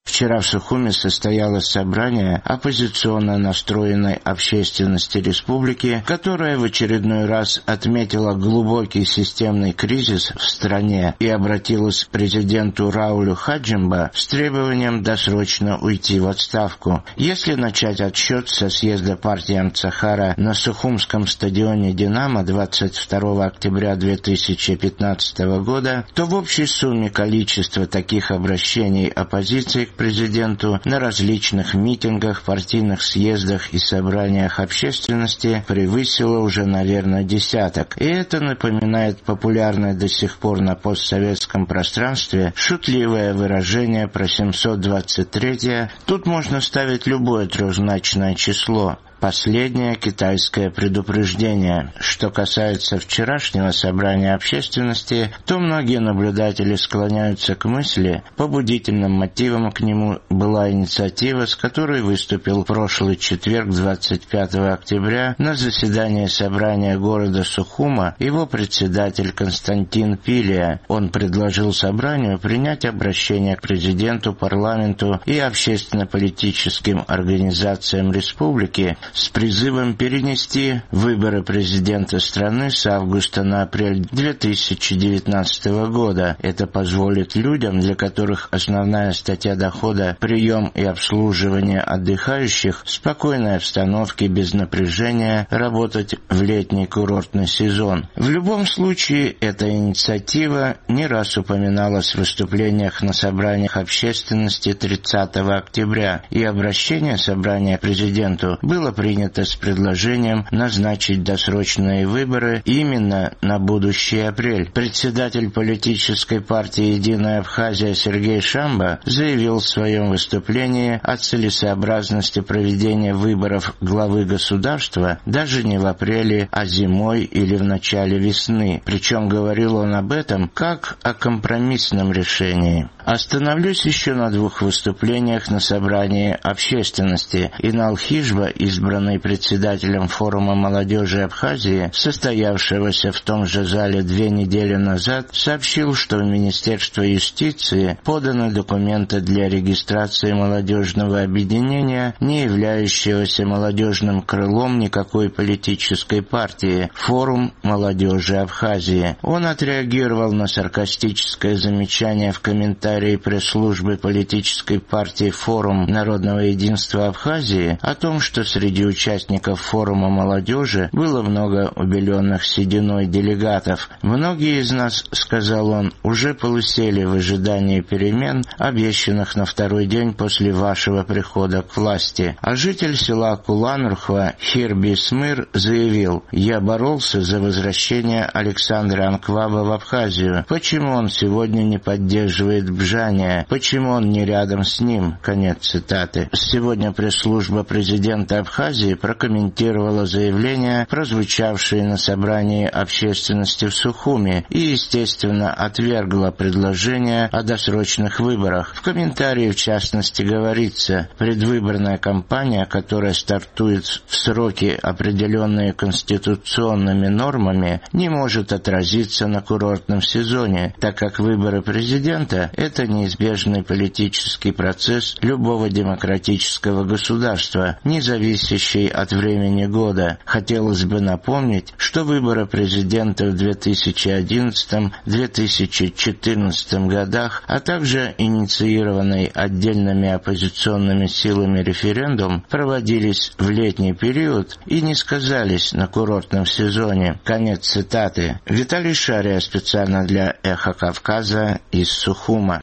Вчера в Сухуми состоялось собрание оппозиционно настроенной общественности республики, которая в очередной раз отметила глубокий системный кризис в стране и обратилась к президенту Раулю Хаджимба с требованием досрочно уйти в отставку. Если начать отсчет со съезда партии Амцахара на Сухумском стадионе «Динамо» двадцать второго октября две тысячи пятнадцатого года, то в общей сумме количество таких обращений оппозиции к президенту на различных митингах, партийных съездах и собраниях общественности превысило уже, наверное, десяток. И это напоминает популярное до сих пор на постсоветском пространстве шутливое выражение про семьсот двадцать третье. Тут можно ставить любое трехзначное число. Последнее китайское предупреждение. Что касается вчерашнего собрания общественности, то многие наблюдатели склоняются к мысли, побудительным мотивом к нему была инициатива, с которой выступил в прошлый четверг, двадцать пятого октября, на заседании собрания города Сухума его председатель Константин Пилия. Он предложил собранию принять обращение к президенту, парламенту и общественно-политическим организациям республики с призывом перенести выборы президента страны с августа на апрель две тысячи девятнадцатого года. Это позволит людям, для которых основная статья дохода – прием и обслуживание отдыхающих, в спокойной обстановке, без напряжения, работать в летний курортный сезон. В любом случае, эта инициатива не раз упоминалась в выступлениях на собраниях общественности тридцатого октября, и обращение собрания президенту было принято с предложением назначить досрочные выборы именно на будущий апрель. Председатель политической партии «Единая Абхазия» Сергей Шамба заявил в своем выступлении о целесообразности проведения выборов главы государства даже не в апреле, а зимой или в начале весны. Причем говорил он об этом как о компромиссном решении. Остановлюсь еще на двух выступлениях на собрании общественности. Инал Хижба, избранный председателем форума молодежи Абхазии, состоявшегося в том же зале две недели назад, сообщил, что в Министерство юстиции поданы документы для регистрации молодежного объединения, не являющегося молодежным крылом никакой политической партии, форум молодежи Абхазии. Он отреагировал на саркастическое замечание в комментарии пресс-службы политической партии «Форум народного единства Абхазии» о том, что среди участников форума молодежи было много убеленных сединой делегатов. «Многие из нас, — сказал он, — уже полысели в ожидании перемен, обещанных на второй день после вашего прихода к власти». А житель села Куланрхва Хирби Смыр заявил: «Я боролся за возвращение Александра Анкваба в Абхазию. Почему он сегодня не поддерживает Бжания? Почему он не рядом с ним?» Конец цитаты. Сегодня пресс-служба президента Абхазии прокомментировала заявления, прозвучавшие на собрании общественности в Сухуми, и, естественно, отвергла предложение о досрочных выборах. В комментарии, в частности, говорится: предвыборная кампания, которая стартует в сроки, определенные конституционными нормами, не может отразиться на курортном сезоне, так как выборы президента – это неизбежный политический процесс любого демократического государства, не зависящий от времени года. Хотелось бы напомнить, что выборы президента в две тысячи одиннадцатом — две тысячи четырнадцатом годах, а также инициированный отдельными оппозиционными силами референдум проводились в летний период и не сказались на курортном сезоне. Конец цитаты. Виталий Шария специально для «Эхо Кавказа» из Сухума.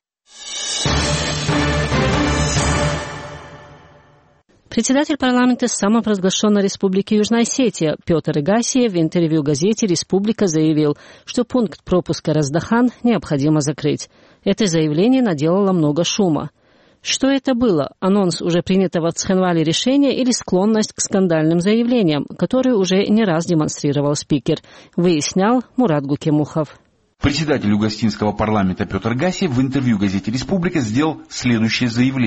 Председатель парламента самопровозглашенной республики Южная Осетия Петр Игасиев в интервью газете «Республика» заявил, что пункт пропуска Раздахан необходимо закрыть. Это заявление наделало много шума. Что это было? Анонс уже принятого в Цхинвале решения или склонность к скандальным заявлениям, которые уже не раз демонстрировал спикер, выяснял Мурат Гукемухов. Председатель Югостинского парламента Петр Игасиев в интервью газете «Республика» сделал следующее заявление.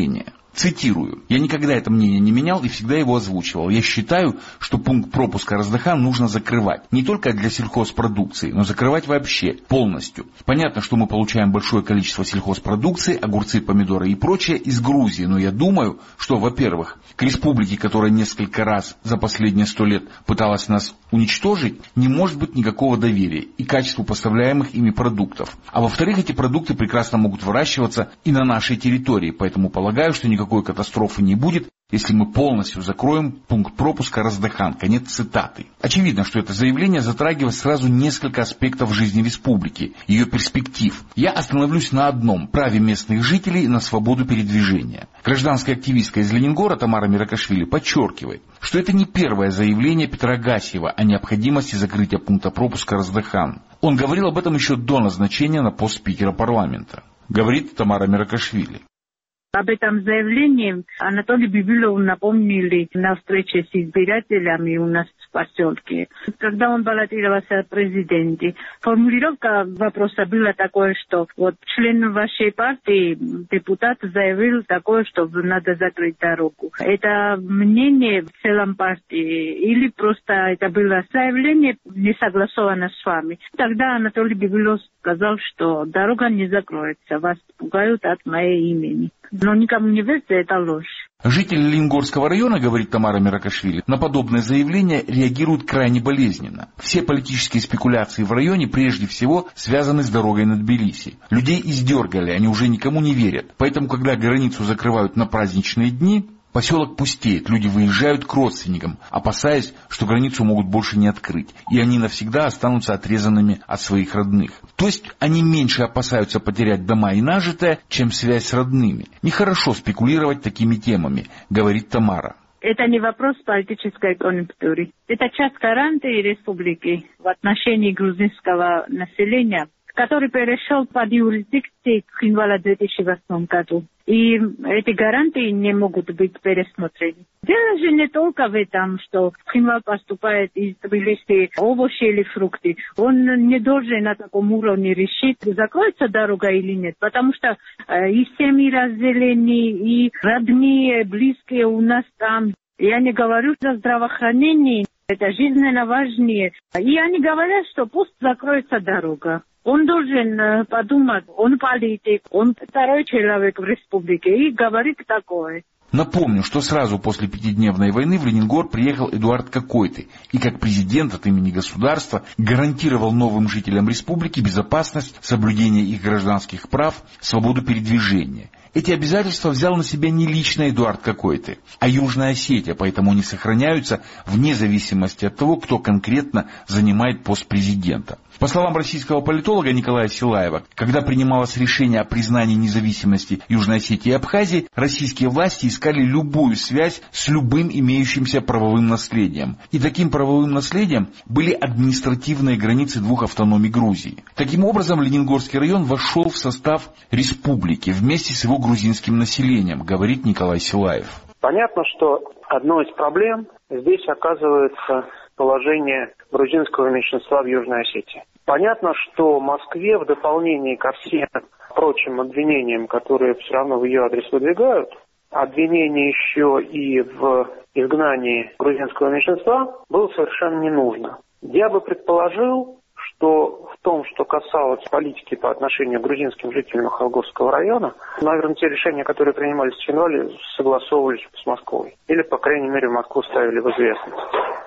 Цитирую. «Я никогда это мнение не менял и всегда его озвучивал. Я считаю, что пункт пропуска Раздахан нужно закрывать. Не только для сельхозпродукции, но закрывать вообще, полностью. Понятно, что мы получаем большое количество сельхозпродукции, огурцы, помидоры и прочее из Грузии. Но я думаю, что, во-первых, к республике, которая несколько раз за последние сто лет пыталась нас уничтожить, не может быть никакого доверия и качеству поставляемых ими продуктов. А во-вторых, эти продукты прекрасно могут выращиваться и на нашей территории. Поэтому полагаю, что никакой катастрофы не будет, если мы полностью закроем пункт пропуска Раздахан». Конец цитаты. Очевидно, что это заявление затрагивает сразу несколько аспектов жизни республики, ее перспектив. Я остановлюсь на одном – праве местных жителей на свободу передвижения. Гражданская активистка из Ленингора Тамара Миракашвили подчеркивает, что это не первое заявление Петра Гасьева о необходимости закрытия пункта пропуска Раздахан. Он говорил об этом еще до назначения на пост спикера парламента. Говорит Тамара Миракашвили. Об этом заявлении Анатолий Бибилов напомнили на встрече с избирателями у нас в поселке. Когда он баллотировался в президенте, формулировка вопроса была такой, что вот член вашей партии, депутат, заявил такое, что надо закрыть дорогу. Это мнение в целом партии или просто это было заявление, не согласовано с вами? Тогда Анатолий Бибилов сказал, что дорога не закроется, вас пугают от моего имени. Но никому не верится, это ложь. Жители Ленгорского района, говорит Тамара Миракашвили, на подобное заявление реагируют крайне болезненно. Все политические спекуляции в районе прежде всего связаны с дорогой на Тбилиси. Людей издергали, они уже никому не верят. Поэтому, когда границу закрывают на праздничные дни, поселок пустеет, люди выезжают к родственникам, опасаясь, что границу могут больше не открыть, и они навсегда останутся отрезанными от своих родных. То есть они меньше опасаются потерять дома и нажитое, чем связь с родными. Нехорошо спекулировать такими темами, говорит Тамара. Это не вопрос политической конъюнктуры. Это часть гарантии республики в отношении грузинского населения, который перешел под юрисдикцию Хинвала в две тысячи восьмом году. И эти гарантии не могут быть пересмотрены. Дело же не только в этом, что Хинвал поступает из Тбилиси овощи или фрукты. Он не должен на таком уровне решить, закроется дорога или нет. Потому что э, и семьи разделены, и родные, близкие у нас там. Я не говорю о здравоохранении, это жизненно важнее. И они говорят, что пусть закроется дорога. Он должен подумать, он политик, он второй человек в республике и говорит такое. Напомню, что сразу после пятидневной войны в Ленингор приехал Эдуард Какойты и как президент от имени государства гарантировал новым жителям республики безопасность, соблюдение их гражданских прав, свободу передвижения. Эти обязательства взял на себя не лично Эдуард Какойты, а Южная Осетия, поэтому они сохраняются вне зависимости от того, кто конкретно занимает пост президента. По словам российского политолога Николая Силаева, когда принималось решение о признании независимости Южной Осетии и Абхазии, российские власти искали любую связь с любым имеющимся правовым наследием. И таким правовым наследием были административные границы двух автономий Грузии. Таким образом, Ленингорский район вошел в состав республики вместе с его грузинским населением, говорит Николай Силаев. Понятно, что одной из проблем здесь оказывается положение грузинского меньшинства в Южной Осетии. Понятно, что Москве в дополнение ко всем прочим обвинениям, которые все равно в ее адрес выдвигают, обвинение еще и в изгнании грузинского меньшинства было совершенно не нужно. Я бы предположил, что в том, что касалось политики по отношению к грузинским жителям Холгорского района, наверное, те решения, которые принимались в Хинвале, согласовывались с Москвой. Или, по крайней мере, Москву ставили в известность.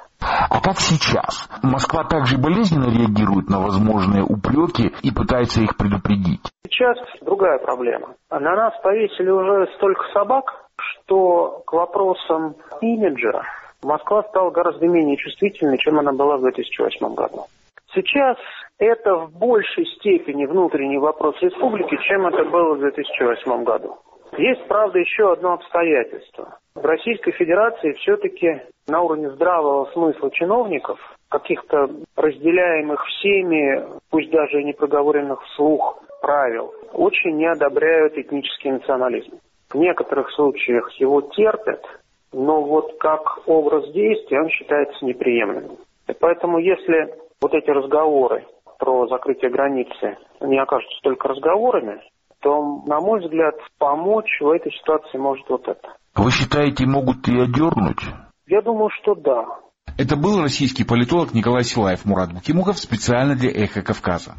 А как сейчас? Москва также болезненно реагирует на возможные упреки и пытается их предупредить? Сейчас другая проблема. На нас повесили уже столько собак, что к вопросам имиджа Москва стала гораздо менее чувствительной, чем она была в две тысячи восьмом году. Сейчас это в большей степени внутренний вопрос республики, чем это было в две тысячи восьмом году. Есть, правда, еще одно обстоятельство. В Российской Федерации все-таки на уровне здравого смысла чиновников, каких-то разделяемых всеми, пусть даже и не проговоренных вслух правил, очень не одобряют этнический национализм. В некоторых случаях его терпят, но вот как образ действия он считается неприемлемым. И поэтому если вот эти разговоры про закрытие границы не окажутся только разговорами, то, на мой взгляд, помочь в этой ситуации может вот это. Вы считаете, могут и одернуть? Я думаю, что да. Это был российский политолог Николай Силаев, Мурат Букимуков специально для «Эхо Кавказа».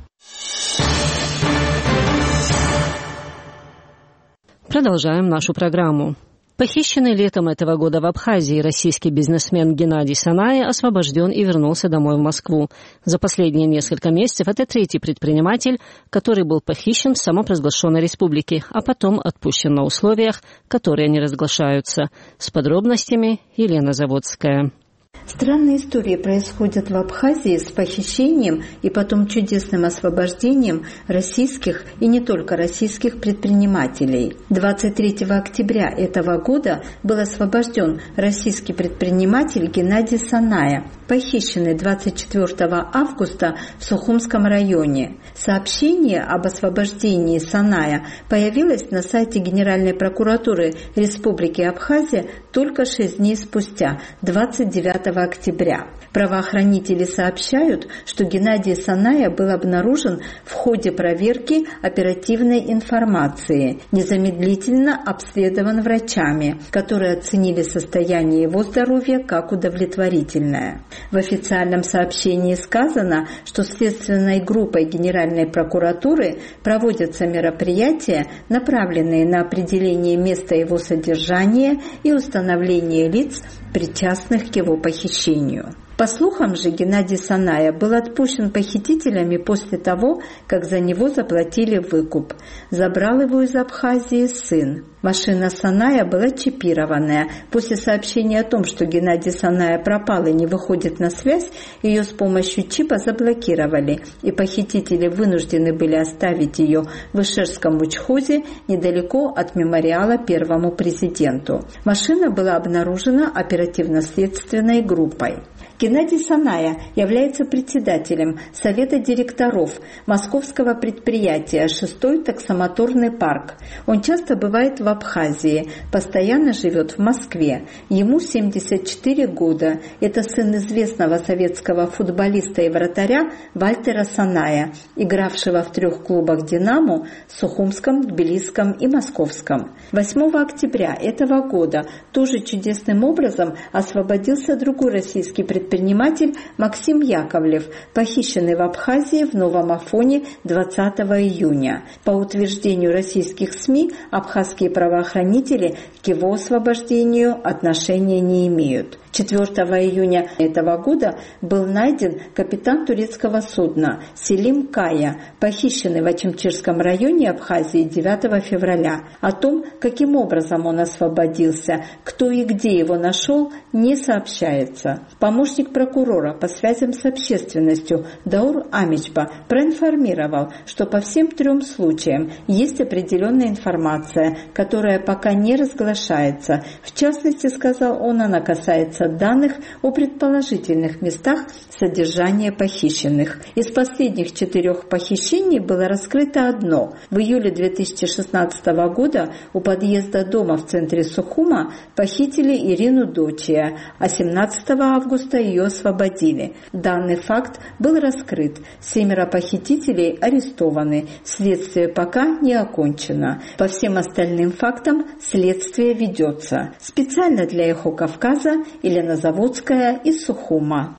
Продолжаем нашу программу. Похищенный летом этого года в Абхазии российский бизнесмен Геннадий Саная освобожден и вернулся домой в Москву. За последние несколько месяцев это третий предприниматель, который был похищен в самопровозглашенной республике, а потом отпущен на условиях, которые не разглашаются. С подробностями Елена Заводская. Странные истории происходят в Абхазии с похищением и потом чудесным освобождением российских и не только российских предпринимателей. двадцать третьего октября этого года был освобожден российский предприниматель Геннадий Саная, похищенный двадцать четвёртого августа в Сухумском районе. Сообщение об освобождении Саная появилось на сайте Генеральной прокуратуры Республики Абхазия только шесть дней спустя, двадцать девятого октября. Правоохранители сообщают, что Геннадий Саная был обнаружен в ходе проверки оперативной информации, незамедлительно обследован врачами, которые оценили состояние его здоровья как удовлетворительное. В официальном сообщении сказано, что следственной группой Генеральной прокуратуры проводятся мероприятия, направленные на определение места его содержания и установление лиц, причастных к его похищению. По слухам же, Геннадий Саная был отпущен похитителями после того, как за него заплатили выкуп. Забрал его из Абхазии сын. Машина Саная была чипированная. После сообщения о том, что Геннадий Саная пропал и не выходит на связь, ее с помощью чипа заблокировали, и похитители вынуждены были оставить ее в Ишерском учхозе недалеко от мемориала первому президенту. Машина была обнаружена оперативно-следственной группой. Геннадий Саная является председателем Совета директоров московского предприятия «Шестой таксомоторный парк». Он часто бывает в Абхазии, постоянно живет в Москве. Ему семьдесят четыре года. Это сын известного советского футболиста и вратаря Вальтера Саная, игравшего в трех клубах «Динамо» – Сухумском, Тбилисском и Московском. восьмого октября этого года тоже чудесным образом освободился другой российский предприниматель, предприниматель Максим Яковлев, похищенный в Абхазии в Новом Афоне двадцатого июня. По утверждению российских СМИ, абхазские правоохранители к его освобождению отношения не имеют. четвёртого июня этого года был найден капитан турецкого судна Селим Кая, похищенный в Ачимчирском районе Абхазии девятого февраля. О том, каким образом он освободился, кто и где его нашел, не сообщается. Помощник прокурора по связям с общественностью Даур Амичба проинформировал, что по всем трем случаям есть определенная информация, которая пока не разглашается. В частности, сказал он, она касается данных о предположительных местах содержания похищенных. Из последних четырех похищений было раскрыто одно. В июле две тысячи шестнадцатого года у подъезда дома в центре Сухума похитили Ирину Дочия, а семнадцатого августа ее освободили. Данный факт был раскрыт. Семеро похитителей арестованы. Следствие пока не окончено. По всем остальным фактам следствие ведется. Специально для «Эхо Кавказа» Елена Заводская из Сухума.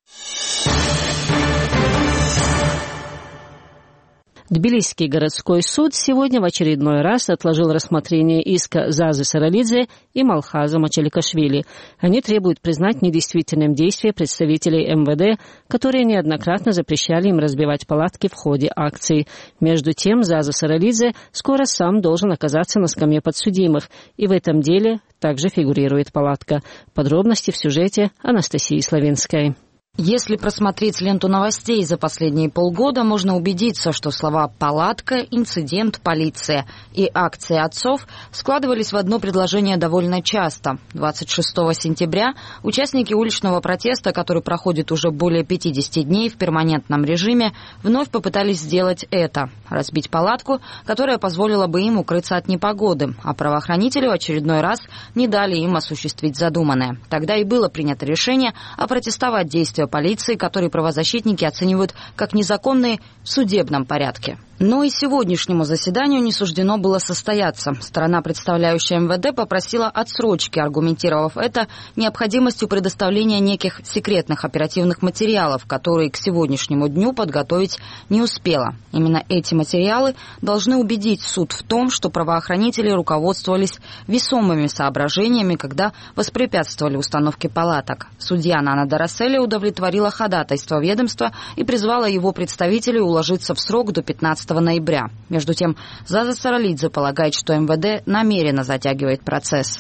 Тбилисский городской суд сегодня в очередной раз отложил рассмотрение иска Зазы Саралидзе и Малхаза Мачаликашвили. Они требуют признать недействительным действия представителей эм вэ дэ, которые неоднократно запрещали им разбивать палатки в ходе акций. Между тем, Заза Саралидзе скоро сам должен оказаться на скамье подсудимых, и в этом деле также фигурирует палатка. Подробности в сюжете Анастасии Славинской. Если просмотреть ленту новостей за последние полгода, можно убедиться, что слова «палатка», «инцидент», «полиция» и «акция отцов» складывались в одно предложение довольно часто. двадцать шестого сентября участники уличного протеста, который проходит уже более пятидесяти дней в перманентном режиме, вновь попытались сделать это – разбить палатку, которая позволила бы им укрыться от непогоды, а правоохранители в очередной раз не дали им осуществить задуманное. Тогда и было принято решение опротестовать действия полиции, которые правозащитники оценивают как незаконные в судебном порядке. Но и сегодняшнему заседанию не суждено было состояться. Сторона, представляющая эм вэ дэ, попросила отсрочки, аргументировав это необходимостью предоставления неких секретных оперативных материалов, которые к сегодняшнему дню подготовить не успела. Именно эти материалы должны убедить суд в том, что правоохранители руководствовались весомыми соображениями, когда воспрепятствовали установке палаток. Судья Нана Дарасели удовлетворила ходатайство ведомства и призвала его представителей уложиться в срок до пятнадцатого ноября. Между тем, Заза Саралидзе полагает, что эм вэ дэ намеренно затягивает процесс.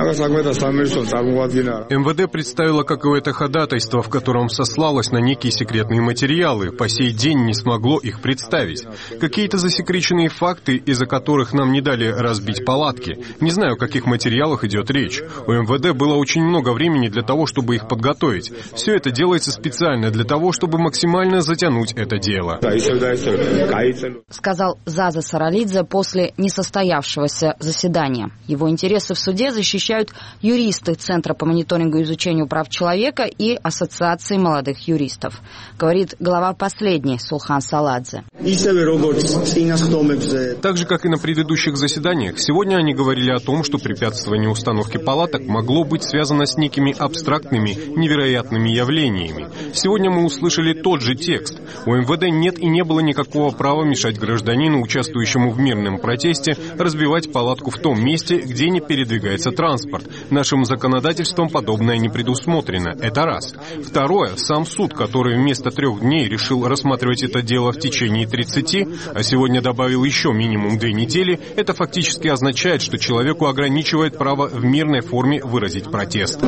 эм вэ дэ представила какое-то ходатайство, в котором сослалась на некие секретные материалы, по сей день не смогло их представить. Какие-то засекреченные факты, из-за которых нам не дали разбить палатки. Не знаю, о каких материалах идет речь. У эм вэ дэ было очень много времени для того, чтобы их подготовить. Все это делается специально для того, чтобы максимально затянуть это дело. Сказал Заза Саралидзе после несостоявшегося заседания. Его интересы в суде защищают юристы Центра по мониторингу и изучению прав человека и Ассоциации молодых юристов, говорит глава последней Сулхан Саладзе. Так же, как и на предыдущих заседаниях, сегодня они говорили о том, что препятствование установки палаток могло быть связано с некими абстрактными, невероятными явлениями. Сегодня мы услышали тот же текст. У эм вэ дэ нет и не было никакого права мешать гражданину, участвующему в мирном протесте, разбивать палатку в том месте, где не передвигается транспорт. Нашим законодательством подобное не предусмотрено. Это раз. Второе. Сам суд, который вместо трех дней решил рассматривать это дело в течение тридцати, а сегодня добавил еще минимум две недели, это фактически означает, что человеку ограничивает право в мирной форме выразить протест.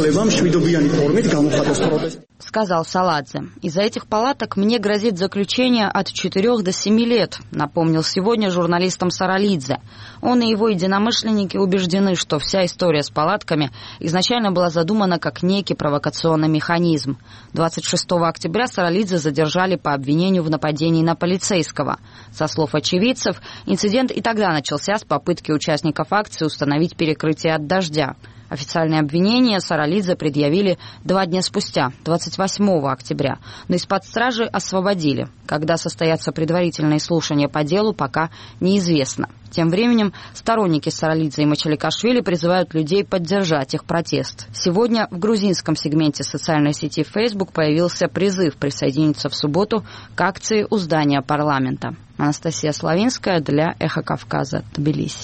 Сказал Саладзе. Из-за этих палаток мне грозит заключение от четырех до семи лет, напомнил сегодня журналистам Саралидзе. Он и его единомышленники убеждены, что вся история с палатками изначально была задумана как некий провокационный механизм. двадцать шестого октября Саралидзе задержали по обвинению в нападении на полицейского. Со слов очевидцев, инцидент и тогда начался с попытки участников акции установить перекрытие от дождя. Официальное обвинение Саралидзе предъявили два дня спустя, двадцать восьмого октября, но из-под стражи освободили. Когда состоятся предварительные слушания по делу, пока неизвестно. Тем временем сторонники Саралидзе и Мачаликашвили призывают людей поддержать их протест. Сегодня в грузинском сегменте социальной сети Facebook появился призыв присоединиться в субботу к акции у здания парламента. Анастасия Славинская для Эхо Кавказа, Тбилиси.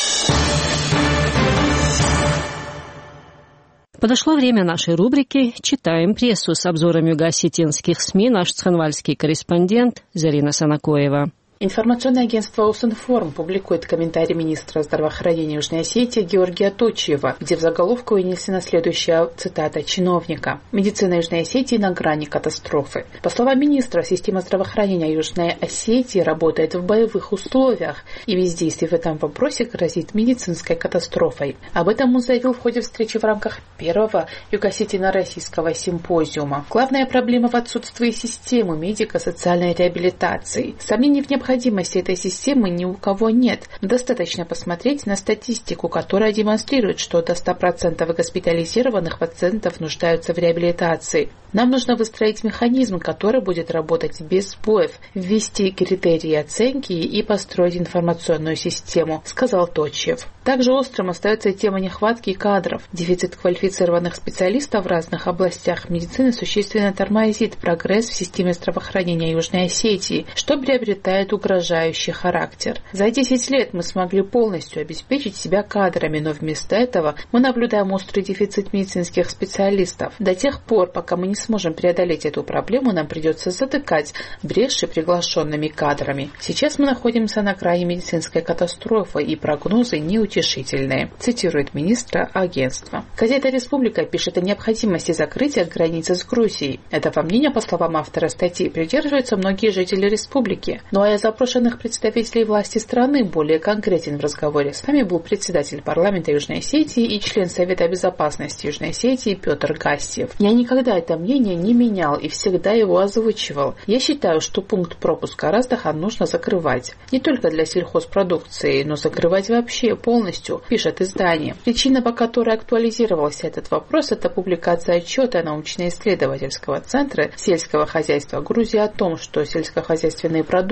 Подошло время нашей рубрики «Читаем прессу» с обзором юго-осетинских СМИ наш цхинвальский корреспондент Зарина Санакоева. Информационное агентство «Усинформ» публикует комментарий министра здравоохранения Южной Осетии Георгия Точиева, где в заголовку вынесена следующая цитата чиновника. «Медицина Южной Осетии на грани катастрофы». По словам министра, система здравоохранения Южной Осетии работает в боевых условиях, и бездействие в этом вопросе грозит медицинской катастрофой. Об этом он заявил в ходе встречи в рамках первого юго-осетино-российского симпозиума. Главная проблема в отсутствии системы медико-социальной реабилитации. Сомнений в необходимости Необходимости этой системы ни у кого нет. Достаточно посмотреть на статистику, которая демонстрирует, что до ста процентов госпитализированных пациентов нуждаются в реабилитации. Нам нужно выстроить механизм, который будет работать без сбоев, ввести критерии оценки и построить информационную систему, сказал Точиев. Также острым остается тема нехватки кадров. Дефицит квалифицированных специалистов в разных областях медицины существенно тормозит прогресс в системе здравоохранения Южной Осетии, что приобретает угрожающий характер. За десять лет мы смогли полностью обеспечить себя кадрами, но вместо этого мы наблюдаем острый дефицит медицинских специалистов. До тех пор, пока мы не сможем преодолеть эту проблему, нам придется затыкать бреши приглашенными кадрами. Сейчас мы находимся на крае медицинской катастрофы, и прогнозы неутешительные, цитирует министра агентства. Газета «Республика» пишет о необходимости закрытия границы с Грузией. Этого мнения, по словам автора статьи, придерживаются многие жители республики. Ну а из запрошенных представителей власти страны более конкретен в разговоре с нами был председатель парламента Южной Осетии и член Совета безопасности Южной Осетии Петр Гастьев. Я никогда это мнение не менял и всегда его озвучивал. Я считаю, что пункт пропуска Араздахан нужно закрывать. Не только для сельхозпродукции, но закрывать вообще полностью, пишет издание. Причина, по которой актуализировался этот вопрос, это публикация отчета научно-исследовательского центра сельского хозяйства Грузии о том, что сельскохозяйственные продукты,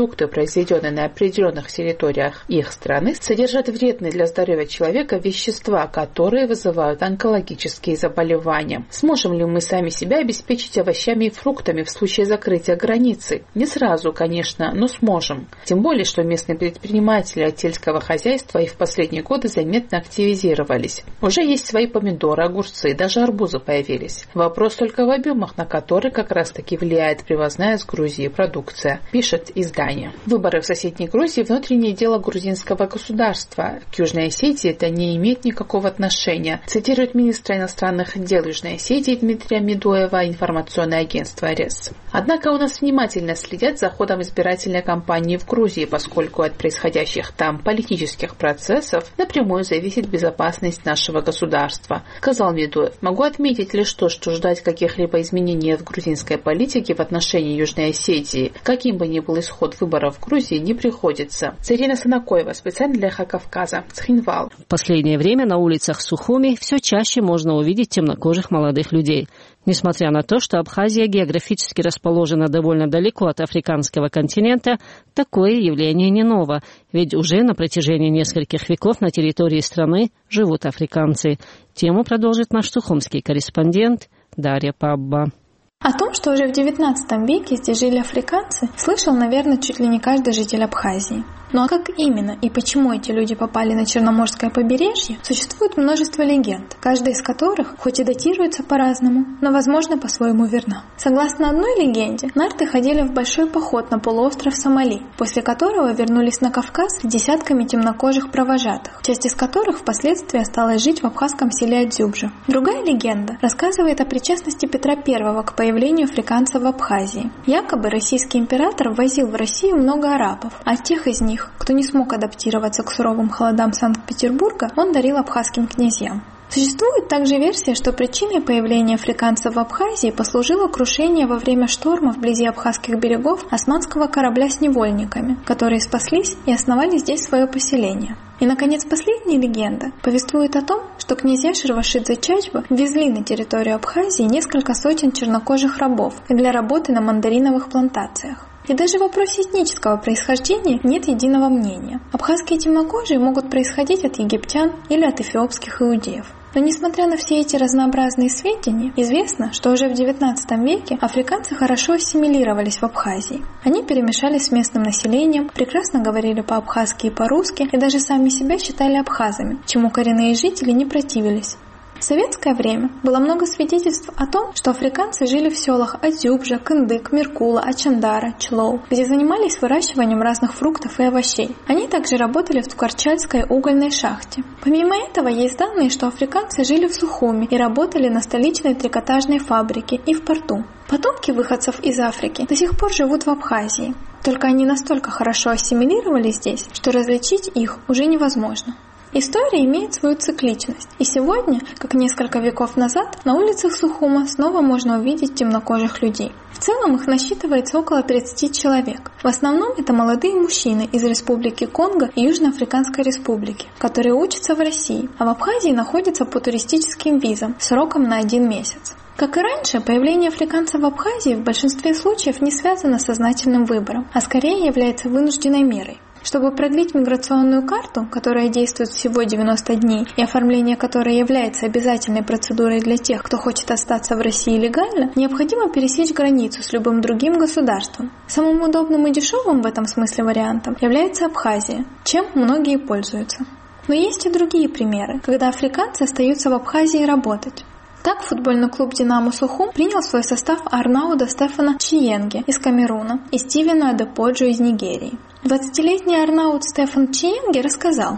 произведенные на определенных территориях их страны, содержат вредные для здоровья человека вещества, которые вызывают онкологические заболевания. Сможем ли мы сами себя обеспечить овощами и фруктами в случае закрытия границы? Не сразу, конечно, но сможем. Тем более, что местные предприниматели от сельского хозяйства и в последние годы заметно активизировались. Уже есть свои помидоры, огурцы, даже арбузы появились. Вопрос только в объемах, на которые как раз-таки влияет привозная с Грузии продукция, пишет издание. Выборы в соседней Грузии – внутреннее дело грузинского государства. К Южной Осетии это не имеет никакого отношения, цитирует министра иностранных дел Южной Осетии Дмитрия Медуева информационное агентство РЕС. Однако у нас внимательно следят за ходом избирательной кампании в Грузии, поскольку от происходящих там политических процессов напрямую зависит безопасность нашего государства, сказал Медуев. Могу отметить лишь то, что ждать каких-либо изменений в грузинской политике в отношении Южной Осетии, каким бы ни был исход выборов в Грузии, не приходится. Царина Санакоева, специально для Эхо Кавказа, Цхинвал. В последнее время на улицах Сухуми все чаще можно увидеть темнокожих молодых людей. Несмотря на то, что Абхазия географически расположена довольно далеко от африканского континента, такое явление не ново, ведь уже на протяжении нескольких веков на территории страны живут африканцы. Тему продолжит наш сухумский корреспондент Дарья Пабба. О том, что уже в девятнадцатом веке здесь жили африканцы, слышал, наверное, чуть ли не каждый житель Абхазии. Ну а как именно и почему эти люди попали на Черноморское побережье, существует множество легенд, каждая из которых, хоть и датируется по-разному, но, возможно, по-своему верна. Согласно одной легенде, нарты ходили в большой поход на полуостров Сомали, после которого вернулись на Кавказ с десятками темнокожих провожатых, часть из которых впоследствии осталась жить в абхазском селе Адзюбжа. Другая легенда рассказывает о причастности Петра Первого к появлению африканцев в Абхазии. Якобы российский император ввозил в Россию много арабов, а тех из них, кто не смог адаптироваться к суровым холодам Санкт-Петербурга, он дарил абхазским князьям. Существует также версия, что причиной появления африканцев в Абхазии послужило крушение во время шторма вблизи абхазских берегов османского корабля с невольниками, которые спаслись и основали здесь свое поселение. И, наконец, последняя легенда повествует о том, что князья Ширвашидзе Чачба ввезли на территорию Абхазии несколько сотен чернокожих рабов для работы на мандариновых плантациях. И даже в вопросе этнического происхождения нет единого мнения. Абхазские темнокожие могут происходить от египтян или от эфиопских иудеев. Но несмотря на все эти разнообразные сведения, известно, что уже в девятнадцатом веке африканцы хорошо ассимилировались в Абхазии. Они перемешались с местным населением, прекрасно говорили по-абхазски и по-русски, и даже сами себя считали абхазами, чему коренные жители не противились. В советское время было много свидетельств о том, что африканцы жили в селах Адзюбжа, Кындык, Меркула, Ачандара, Члоу, где занимались выращиванием разных фруктов и овощей. Они также работали в Тукарчальской угольной шахте. Помимо этого, есть данные, что африканцы жили в Сухуми и работали на столичной трикотажной фабрике и в порту. Потомки выходцев из Африки до сих пор живут в Абхазии. Только они настолько хорошо ассимилировались здесь, что различить их уже невозможно. История имеет свою цикличность, и сегодня, как несколько веков назад, на улицах Сухума снова можно увидеть темнокожих людей. В целом их насчитывается около тридцати человек. В основном это молодые мужчины из Республики Конго и Южноафриканской Республики, которые учатся в России, а в Абхазии находятся по туристическим визам сроком на один месяц. Как и раньше, появление африканцев в Абхазии в большинстве случаев не связано с сознательным выбором, а скорее является вынужденной мерой. Чтобы продлить миграционную карту, которая действует всего девяносто дней и оформление которой является обязательной процедурой для тех, кто хочет остаться в России легально, необходимо пересечь границу с любым другим государством. Самым удобным и дешевым в этом смысле вариантом является Абхазия, чем многие пользуются. Но есть и другие примеры, когда африканцы остаются в Абхазии работать. Так, футбольный клуб «Динамо Сухум» принял в свой состав Арнауда Стефана Чиенге из Камеруна и Стивена Адеподжо из Нигерии. двадцатилетний Арнауд Стефан Чиенге рассказал: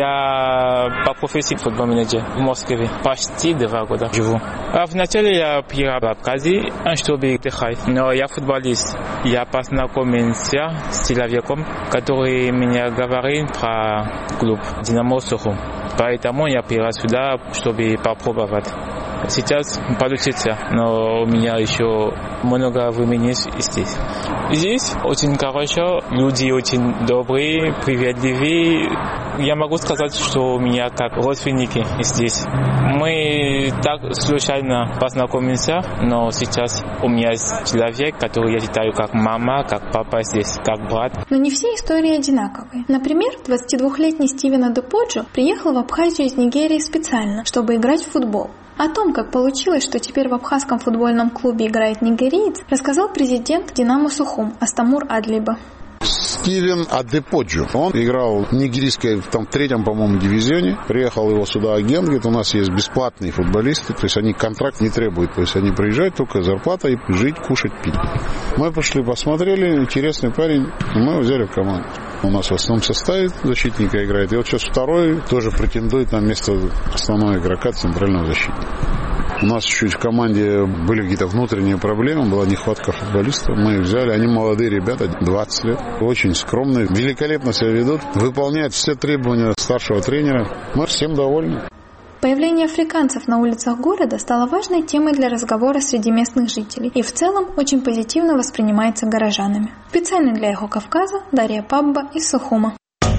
Я по профессии футбол-менеджер в Москве почти два года живу. А вначале я приехал в Абхазию, чтобы отдыхать. Но я футболист. Я познакомился с человеком, который мне говорил про клуб «Динамо Сухум». Поэтому я приехал сюда, чтобы попробовать. сейчас получится, но у меня еще много времени здесь. Здесь очень хорошо, люди очень добрые, приветливые. Я могу сказать, что у меня как родственники здесь. Мы так случайно познакомились, но сейчас у меня есть человек, который я считаю как мама, как папа здесь, как брат. Но не все истории одинаковые. Например, двадцатидвухлетний Стивен Адеподжо приехал в Абхазию из Нигерии специально, чтобы играть в футбол. О том, как получилось, что теперь в абхазском футбольном клубе играет нигериец, рассказал президент «Динамо Сухум» Астамур Адлиба. Стивен Адеподжо. Он играл в нигерийской, там, в третьем, по-моему, дивизионе. Приехал его сюда агент, говорит, у нас есть бесплатные футболисты, то есть они контракт не требуют, то есть они приезжают только зарплата и жить, кушать, пить. Мы пошли, посмотрели, интересный парень, мы взяли в команду. У нас в основном составе защитника играет. И вот сейчас второй тоже претендует на место основного игрока, центрального защитника. У нас чуть в команде были какие-то внутренние проблемы, была нехватка футболистов. Мы их взяли, они молодые ребята, двадцать лет, очень скромные, великолепно себя ведут, выполняют все требования старшего тренера. Мы всем довольны. Появление африканцев на улицах города стало важной темой для разговора среди местных жителей и в целом очень позитивно воспринимается горожанами. Специально для «Эхо Кавказа» Дарья Пабба из Сухума.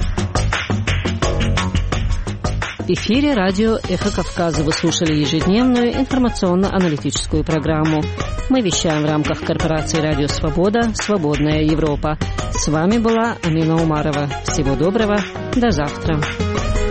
В эфире радио «Эхо Кавказа» вы слушали ежедневную информационно-аналитическую программу. Мы вещаем в рамках корпорации «Радио Свобода. Свободная Европа». С вами была Амина Умарова. Всего доброго. До завтра.